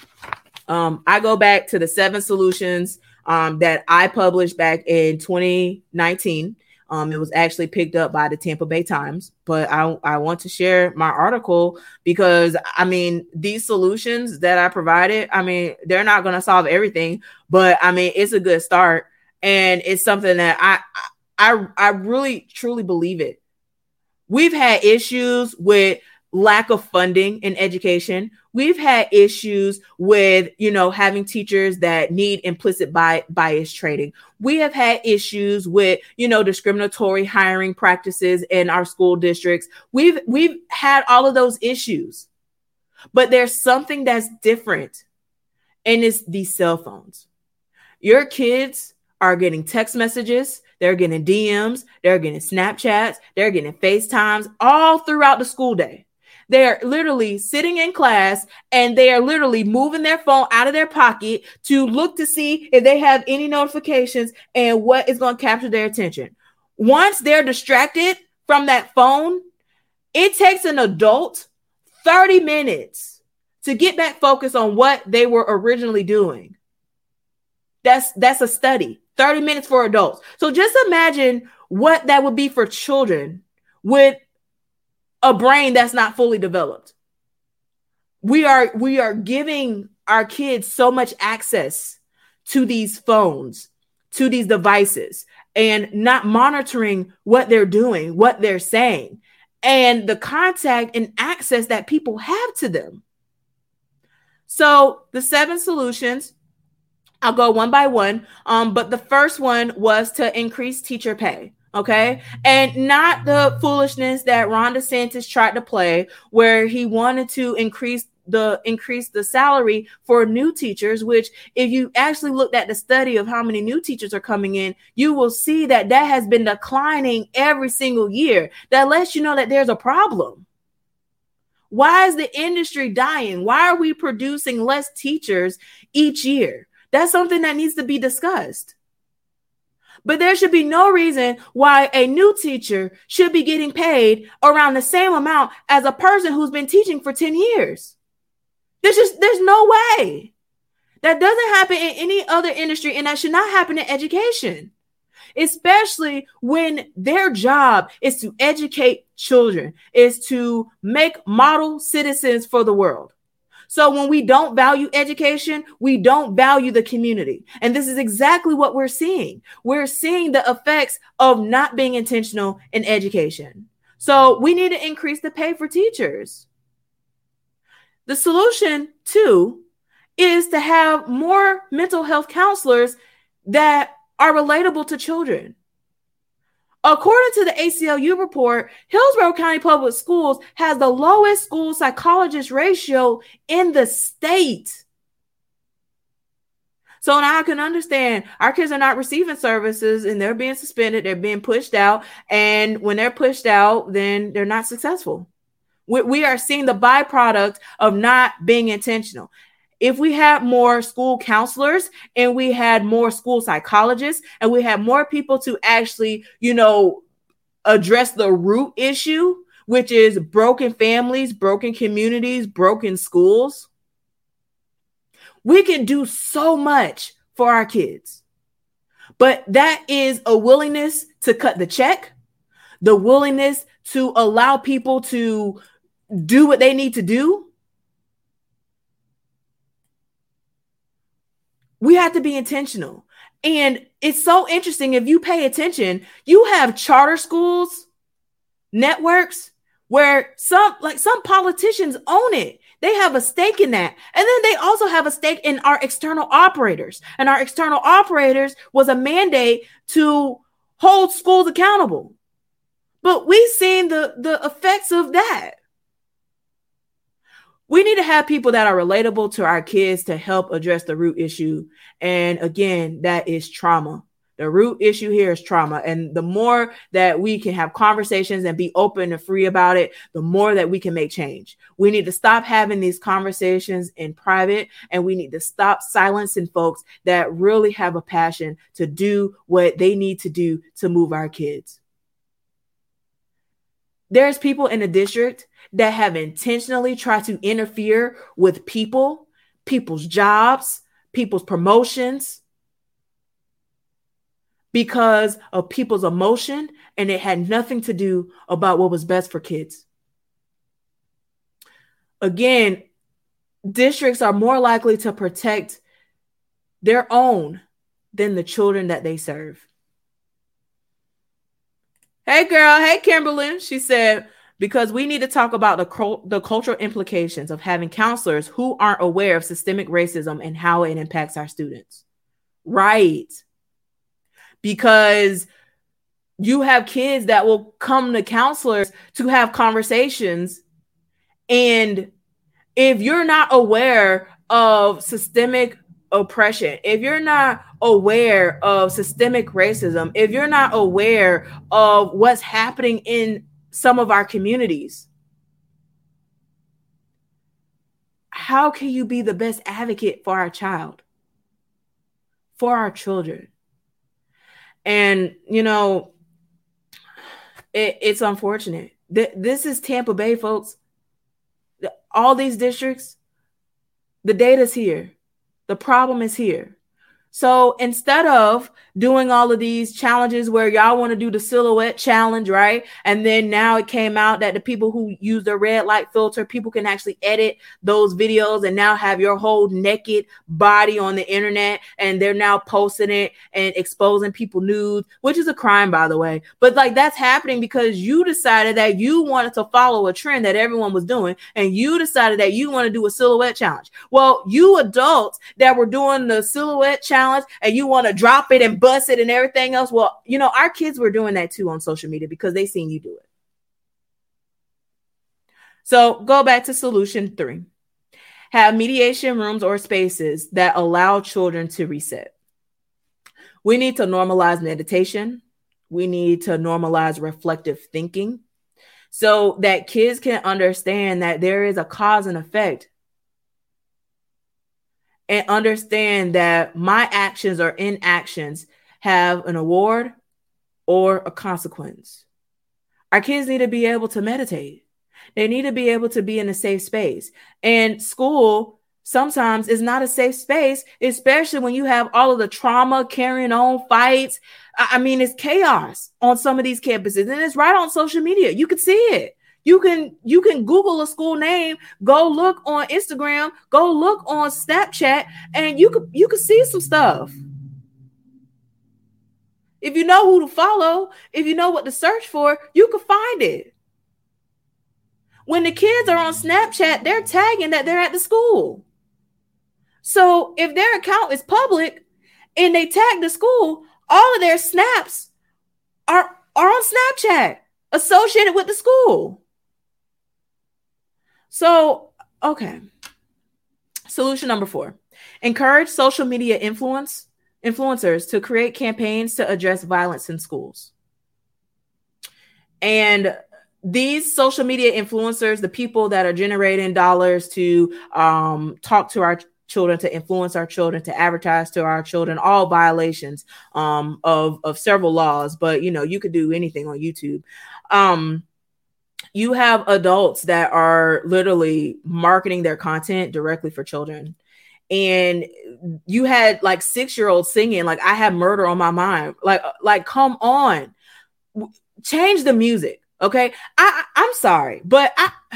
I go back to the 7 solutions that I published back in 2019. It was actually picked up by the Tampa Bay Times, but I want to share my article because, I mean, these solutions that I provided, I mean, they're not going to solve everything, but I mean, it's a good start. And it's something that I really, truly believe it. We've had issues with lack of funding in education. We've had issues with, having teachers that need implicit bias training. We have had issues with, discriminatory hiring practices in our school districts. We've had all of those issues, but there's something that's different, and it's these cell phones. Your kids are getting text messages. They're getting DMs. They're getting Snapchats. They're getting FaceTimes all throughout the school day. They're literally sitting in class and they are literally moving their phone out of their pocket to look to see if they have any notifications and what is going to capture their attention. Once they're distracted from that phone, it takes an adult 30 minutes to get back focused on what they were originally doing. That's a study. 30 minutes for adults. So just imagine what that would be for children with a brain that's not fully developed. We are giving our kids so much access to these phones, to these devices, and not monitoring what they're doing, what they're saying, and the contact and access that people have to them. So the 7 solutions, I'll go one by one. But the first one was to increase teacher pay. Okay. And not the foolishness that Ron DeSantis tried to play, where he wanted to increase the salary for new teachers, which if you actually looked at the study of how many new teachers are coming in, you will see that has been declining every single year. That lets you know that there's a problem. Why is the industry dying? Why are we producing less teachers each year? That's something that needs to be discussed. But there should be no reason why a new teacher should be getting paid around the same amount as a person who's been teaching for 10 years. There's no way. That doesn't happen in any other industry, and that should not happen in education, especially when their job is to educate children, is to make model citizens for the world. So when we don't value education, we don't value the community. And this is exactly what we're seeing. We're seeing the effects of not being intentional in education. So we need to increase the pay for teachers. The solution, too, is to have more mental health counselors that are relatable to children. According to the ACLU report, Hillsborough County Public Schools has the lowest school psychologist ratio in the state. So now I can understand our kids are not receiving services and they're being suspended, they're being pushed out. And when they're pushed out, then they're not successful. We are seeing the byproduct of not being intentional. If we had more school counselors and we had more school psychologists and we had more people to actually, address the root issue, which is broken families, broken communities, broken schools, we can do so much for our kids. But that is a willingness to cut the check, the willingness to allow people to do what they need to do. We have to be intentional. And it's so interesting. If you pay attention, you have charter schools, networks where some politicians own it. They have a stake in that. And then they also have a stake in our external operators. And our external operators was a mandate to hold schools accountable. But we've seen the effects of that. We need to have people that are relatable to our kids to help address the root issue. And again, that is trauma. The root issue here is trauma. And the more that we can have conversations and be open and free about it, the more that we can make change. We need to stop having these conversations in private, and we need to stop silencing folks that really have a passion to do what they need to do to move our kids. There's people in the district that have intentionally tried to interfere with people's jobs, people's promotions because of people's emotion, and it had nothing to do about what was best for kids. Again, districts are more likely to protect their own than the children that they serve. Hey, girl. Hey, Kimberly. She said, because we need to talk about the cultural implications of having counselors who aren't aware of systemic racism and how it impacts our students. Right. Because you have kids that will come to counselors to have conversations. And if you're not aware of systemic oppression, if you're not aware of systemic racism, if you're not aware of what's happening in some of our communities, how can you be the best advocate for our child, for our children? And, it's unfortunate. This is Tampa Bay, folks. All these districts, the data's here. The problem is here. So instead of doing all of these challenges where y'all want to do the silhouette challenge, right? And then now it came out that the people who use the red light filter, people can actually edit those videos and now have your whole naked body on the internet. And they're now posting it and exposing people nude, which is a crime, by the way. But that's happening because you decided that you wanted to follow a trend that everyone was doing. And you decided that you want to do a silhouette challenge. Well, you adults that were doing the silhouette challenge and you want to drop it and bust it and everything else. Well, our kids were doing that too on social media because they seen you do it. So go back to solution 3. Have mediation rooms or spaces that allow children to reset. We need to normalize meditation. We need to normalize reflective thinking so that kids can understand that there is a cause and effect. And understand that my actions or inactions have an award or a consequence. Our kids need to be able to meditate. They need to be able to be in a safe space. And school sometimes is not a safe space, especially when you have all of the trauma carrying on, fights. I mean, it's chaos on some of these campuses, and it's right on social media. You could see it. You can Google a school name, go look on Instagram, go look on Snapchat, and you could see some stuff. If you know who to follow, if you know what to search for, you can find it. When the kids are on Snapchat, they're tagging that they're at the school. So if their account is public and they tag the school, all of their snaps are on Snapchat associated with the school. So, okay. Solution number 4, encourage social media influencers to create campaigns to address violence in schools. And these social media influencers, the people that are generating dollars to talk to our children, to influence our children, to advertise to our children, all violations of several laws. But, you could do anything on YouTube. You have adults that are literally marketing their content directly for children. And you had like 6-year-olds singing, like, I have murder on my mind. Like, come on, change the music. Okay. I'm sorry, but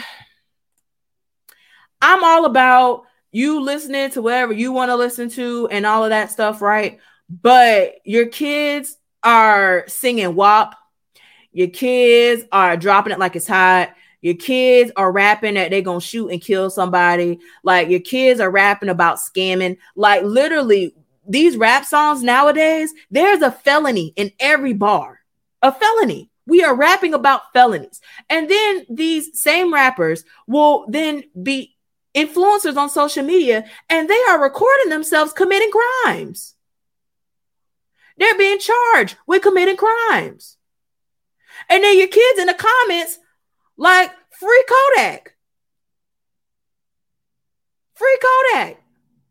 I'm all about you listening to whatever you want to listen to and all of that stuff. Right. But your kids are singing WAP. Your kids are dropping it like it's hot. Your kids are rapping that they're going to shoot and kill somebody. Like, your kids are rapping about scamming. Like, literally, these rap songs nowadays, there's a felony in every bar. A felony. We are rapping about felonies. And then these same rappers will then be influencers on social media, and they are recording themselves committing crimes. They're being charged with committing crimes. And then your kids in the comments, like, free Kodak. Free Kodak.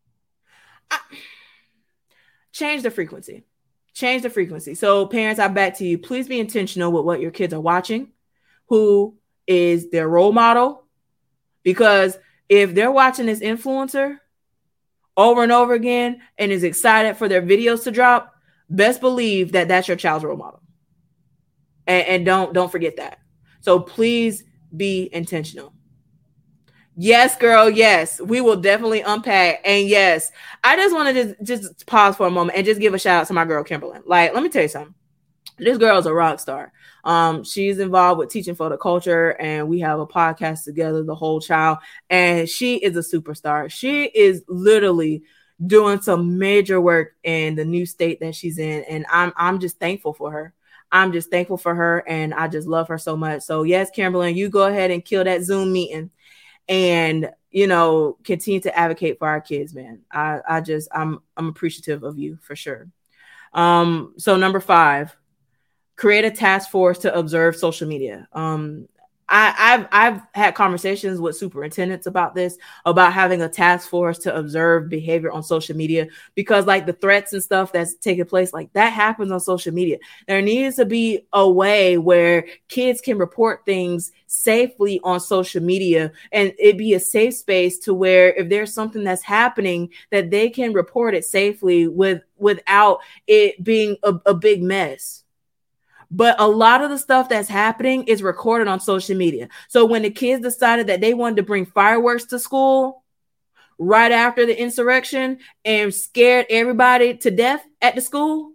Change the frequency. Change the frequency. So parents, I back to you. Please be intentional with what your kids are watching. Who is their role model? Because if they're watching this influencer over and over again and is excited for their videos to drop, best believe that that's your child's role model. And don't forget that. So please be intentional. Yes, girl. Yes, we will definitely unpack. And yes, I just want to just pause for a moment and just give a shout out to my girl, Kimberlyn. Like, let me tell you something. This girl is a rock star. She's involved with Teaching for the Culture, and we have a podcast together, The Whole Child. And she is a superstar. She is literally doing some major work in the new state that she's in. And I'm just thankful for her. I'm just thankful for her, and I just love her so much. So yes, Kimberlyn, you go ahead and kill that Zoom meeting and, continue to advocate for our kids, man. I'm appreciative of you for sure. So number 5, create a task force to observe social media. I've had conversations with superintendents about this, about having a task force to observe behavior on social media, because like the threats and stuff that's taking place, like that happens on social media. There needs to be a way where kids can report things safely on social media, and it be a safe space to where if there's something that's happening, that they can report it safely without it being a big mess. But a lot of the stuff that's happening is recorded on social media. So when the kids decided that they wanted to bring fireworks to school right after the insurrection and scared everybody to death at the school,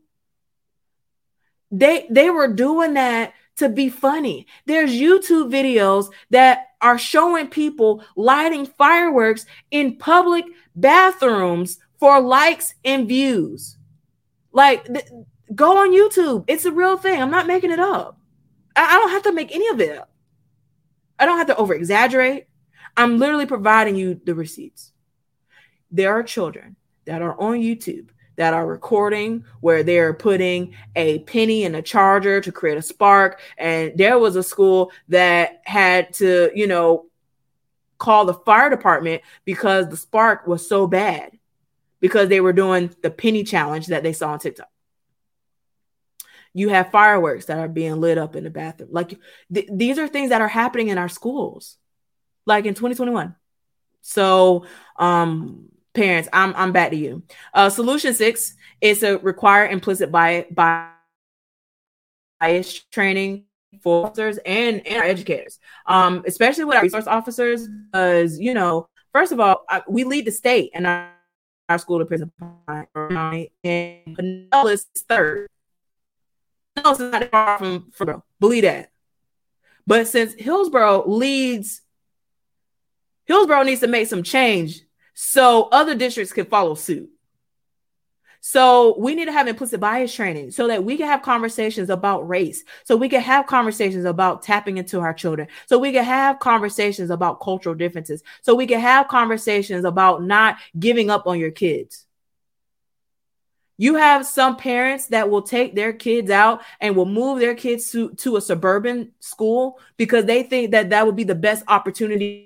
they were doing that to be funny. There's YouTube videos that are showing people lighting fireworks in public bathrooms for likes and views. Like, go on YouTube. It's a real thing. I'm not making it up. I don't have to make any of it up. I don't have to over exaggerate. I'm literally providing you the receipts. There are children that are on YouTube that are recording where they're putting a penny in a charger to create a spark. And there was a school that had to, call the fire department because the spark was so bad, because they were doing the penny challenge that they saw on TikTok. You have fireworks that are being lit up in the bathroom. Like these are things that are happening in our schools, like in 2021. So, parents, I'm back to you. Solution 6 is to require implicit bias training for officers and our educators, especially with our resource officers, because, you know, first of all, we lead the state in our school to prison pipeline, and Pinellas is third. Pinellas is not far from believe that. But since Hillsborough leads, Hillsborough needs to make some change so other districts can follow suit. So we need to have implicit bias training so that we can have conversations about race, so we can have conversations about tapping into our children, so we can have conversations about cultural differences, so we can have conversations about not giving up on your kids. You have some parents that will take their kids out and will move their kids to a suburban school because they think that that would be the best opportunity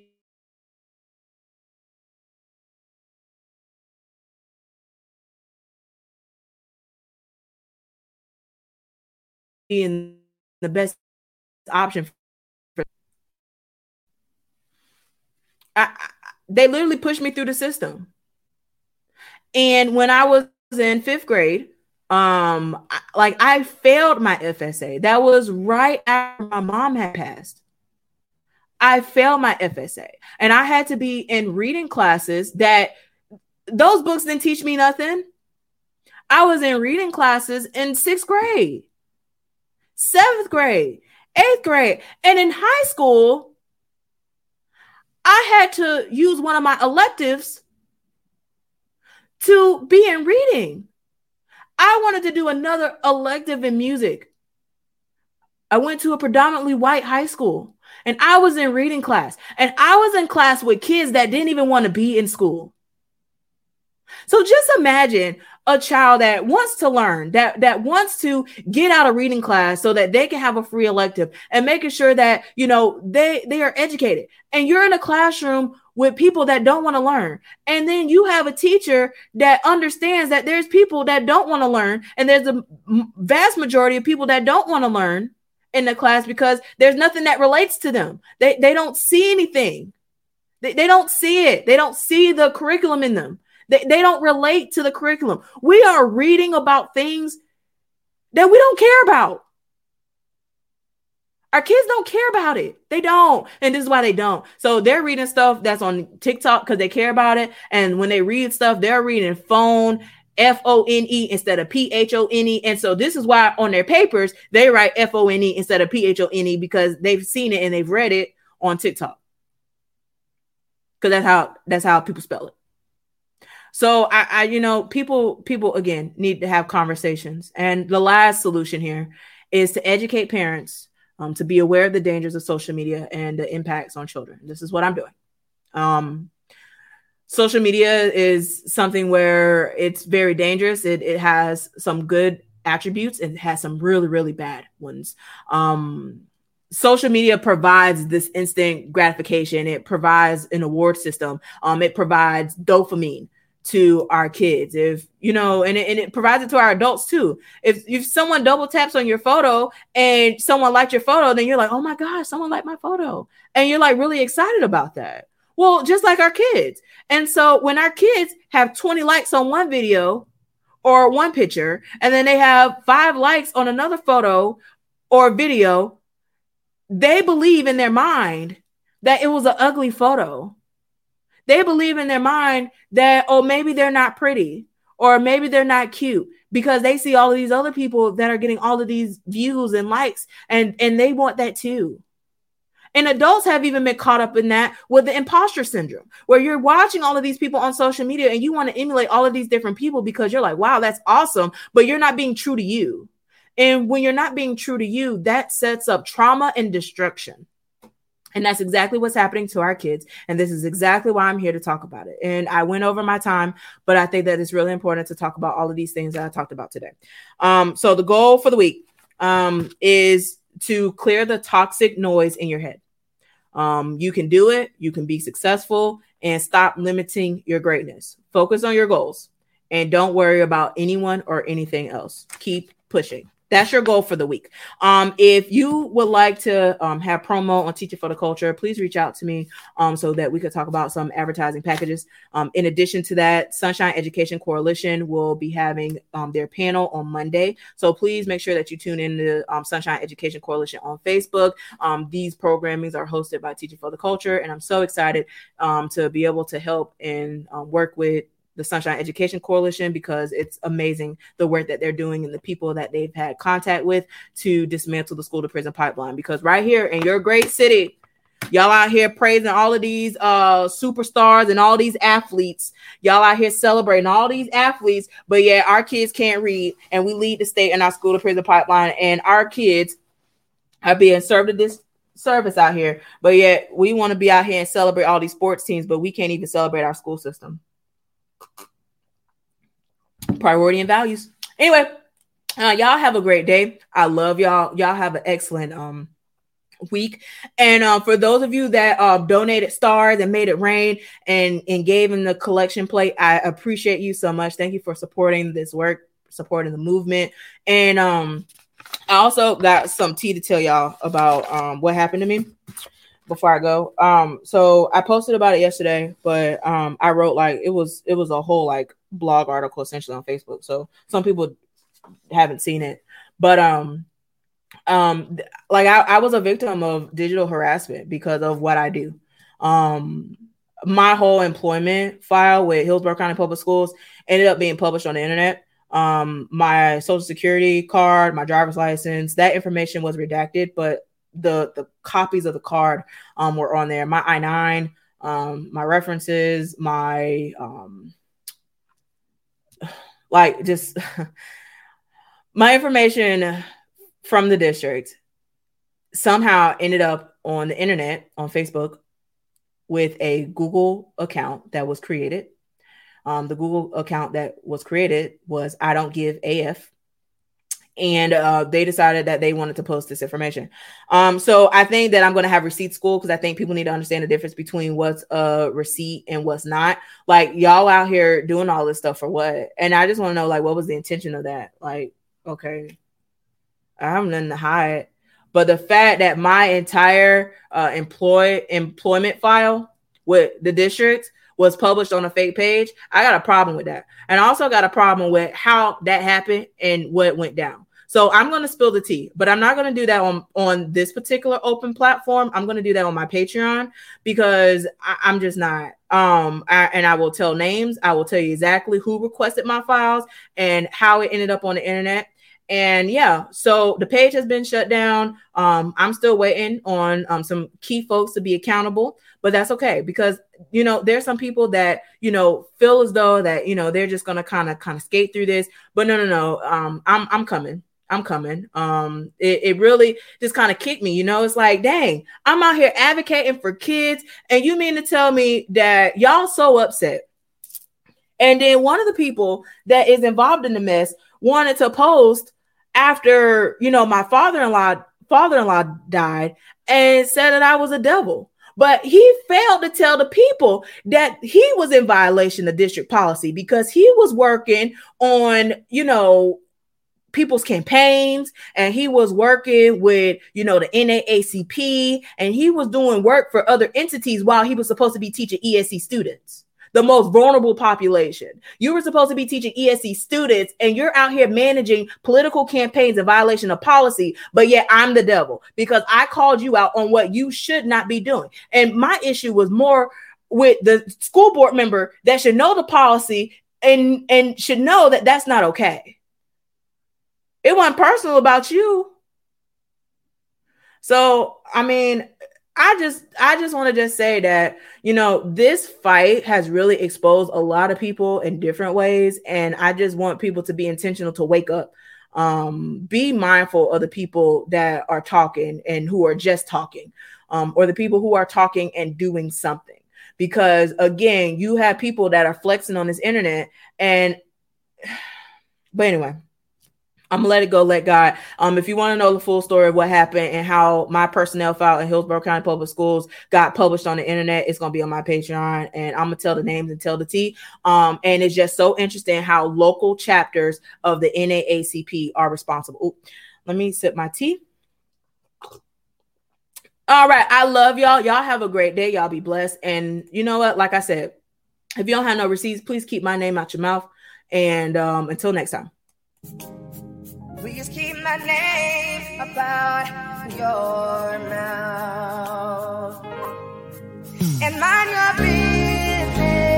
in the best option. They literally pushed me through the system. And when I was in 5th grade, I failed my FSA. That was right after my mom had passed. I failed my FSA, and I had to be in reading classes that those books didn't teach me nothing. I was in reading classes in 6th grade, 7th grade, 8th grade. And in high school, I had to use one of my electives to be in reading. I wanted to do another elective in music. I went to a predominantly white high school, and I was in reading class, and I was in class with kids that didn't even want to be in school. So just imagine a child that wants to learn, that wants to get out of reading class so that they can have a free elective, and making sure that, you know, they are educated. And you're in a classroom with people that don't want to learn. And then you have a teacher that understands that there's people that don't want to learn. And there's a vast majority of people that don't want to learn in the class because there's nothing that relates to them. They don't see anything. They don't see it. They don't see the curriculum in them. They don't relate to the curriculum. We are reading about things that we don't care about. Our kids don't care about it. They don't. And this is why they don't. So they're reading stuff that's on TikTok because they care about it. And when they read stuff, they're reading phone, F-O-N-E instead of P-H-O-N-E. And so this is why on their papers, they write F-O-N-E instead of P-H-O-N-E, because they've seen it and they've read it on TikTok. Because that's how people spell it. So people again need to have conversations. And the last solution here is to educate parents to be aware of the dangers of social media and the impacts on children. This is what I'm doing. Social media is something where it's very dangerous. It has some good attributes and it has some really, really bad ones. Social media provides this instant gratification. It provides an award system. It provides dopamine to our kids, and it provides it to our adults too. If someone double taps on your photo and someone liked your photo, then you're like, oh my gosh, someone liked my photo. And you're like really excited about that. Well, just like our kids. And so when our kids have 20 likes on one video or one picture, and then they have 5 likes on another photo or video, they believe in their mind that it was an ugly photo. They believe in their mind that, oh, maybe they're not pretty or maybe they're not cute because they see all of these other people that are getting all of these views and likes, and they want that too. And adults have even been caught up in that with the imposter syndrome, where you're watching all of these people on social media and you want to emulate all of these different people because you're like, wow, that's awesome. But you're not being true to you. And when you're not being true to you, that sets up trauma and destruction. And that's exactly what's happening to our kids. And this is exactly why I'm here to talk about it. And I went over my time, but I think that it's really important to talk about all of these things that I talked about today. So the goal for the week is to clear the toxic noise in your head. You can do it. You can be successful, and stop limiting your greatness. Focus on your goals and don't worry about anyone or anything else. Keep pushing. That's your goal for the week. If you would like to have promo on Teaching for the Culture, please reach out to me so that we could talk about some advertising packages. In addition to that, Sunshine Education Coalition will be having their panel on Monday. So please make sure that you tune in to Sunshine Education Coalition on Facebook. These programmings are hosted by Teaching for the Culture, and I'm so excited to be able to help and work with the Sunshine Education Coalition, because it's amazing the work that they're doing and the people that they've had contact with to dismantle the school to prison pipeline. Because right here in your great city, y'all out here praising all of these superstars and all these athletes. Y'all out here celebrating all these athletes, but yeah, our kids can't read, and we lead the state in our school to prison pipeline, and our kids are being served at this service out here. But yet we want to be out here and celebrate all these sports teams, but we can't even celebrate our school system. Priority and values. Anyway, y'all have a great day. I love y'all. Y'all have an excellent week. And for those of you that donated stars and made it rain and gave in the collection plate, I appreciate you so much. Thank you for supporting this work, supporting the movement. And I also got some tea to tell y'all about what happened to me before I go. So I posted about it yesterday, but I wrote like it was a whole like blog article essentially on Facebook. So some people haven't seen it, but like I was a victim of digital harassment because of what I do. My whole employment file with Hillsborough County Public Schools ended up being published on the internet. My social security card, my driver's license, that information was redacted, but the copies of the card were on there. My I-9, my references, my like just my information from the district somehow ended up on the internet on Facebook with a Google account that was created. The Google account that was created was I Don't Give AF. And they decided that they wanted to post this information. So I think that I'm going to have receipt school, because I think people need to understand the difference between what's a receipt and what's not. Like, y'all out here doing all this stuff for what? And I just want to know, like, what was the intention of that? Like, okay, I have nothing to hide. But the fact that my entire employment file with the district was published on a fake page, I got a problem with that. And I also got a problem with how that happened and what went down. So I'm going to spill the tea, but I'm not going to do that on this particular open platform. I'm going to do that on my Patreon, because I'm just not. And I will tell names. I will tell you exactly who requested my files and how it ended up on the internet. And yeah, so the page has been shut down. I'm still waiting on some key folks to be accountable, but that's okay, because there's some people that feel as though that they're just gonna kind of skate through this. But no. I'm coming. It really just kind of kicked me. It's like, dang, I'm out here advocating for kids, and you mean to tell me that y'all so upset? And then one of the people that is involved in the mess wanted to post after, my father-in-law died, and said that I was a devil. But he failed to tell the people that he was in violation of district policy, because he was working on, people's campaigns, and he was working with, the NAACP, and he was doing work for other entities while he was supposed to be teaching ESC students, the most vulnerable population. You were supposed to be teaching ESC students, and you're out here managing political campaigns in violation of policy. But yet I'm the devil, because I called you out on what you should not be doing. And my issue was more with the school board member that should know the policy and should know that that's not okay. It wasn't personal about you. So, I mean, I just want to just say that, this fight has really exposed a lot of people in different ways. And I just want people to be intentional to wake up. Be mindful of the people that are talking and who are just talking, or the people who are talking and doing something. Because again, you have people that are flexing on this internet. But anyway, I'm gonna let it go, let God. If you want to know the full story of what happened and how my personnel file in Hillsborough County Public Schools got published on the internet, it's gonna be on my Patreon, and I'm gonna tell the names and tell the tea. And it's just so interesting how local chapters of the NAACP are responsible. Ooh, let me sip my tea. All right, I love y'all. Y'all have a great day. Y'all be blessed. And you know what? Like I said, if you don't have no receipts, please keep my name out your mouth. And until next time. Please keep my name about your mouth and mind your business.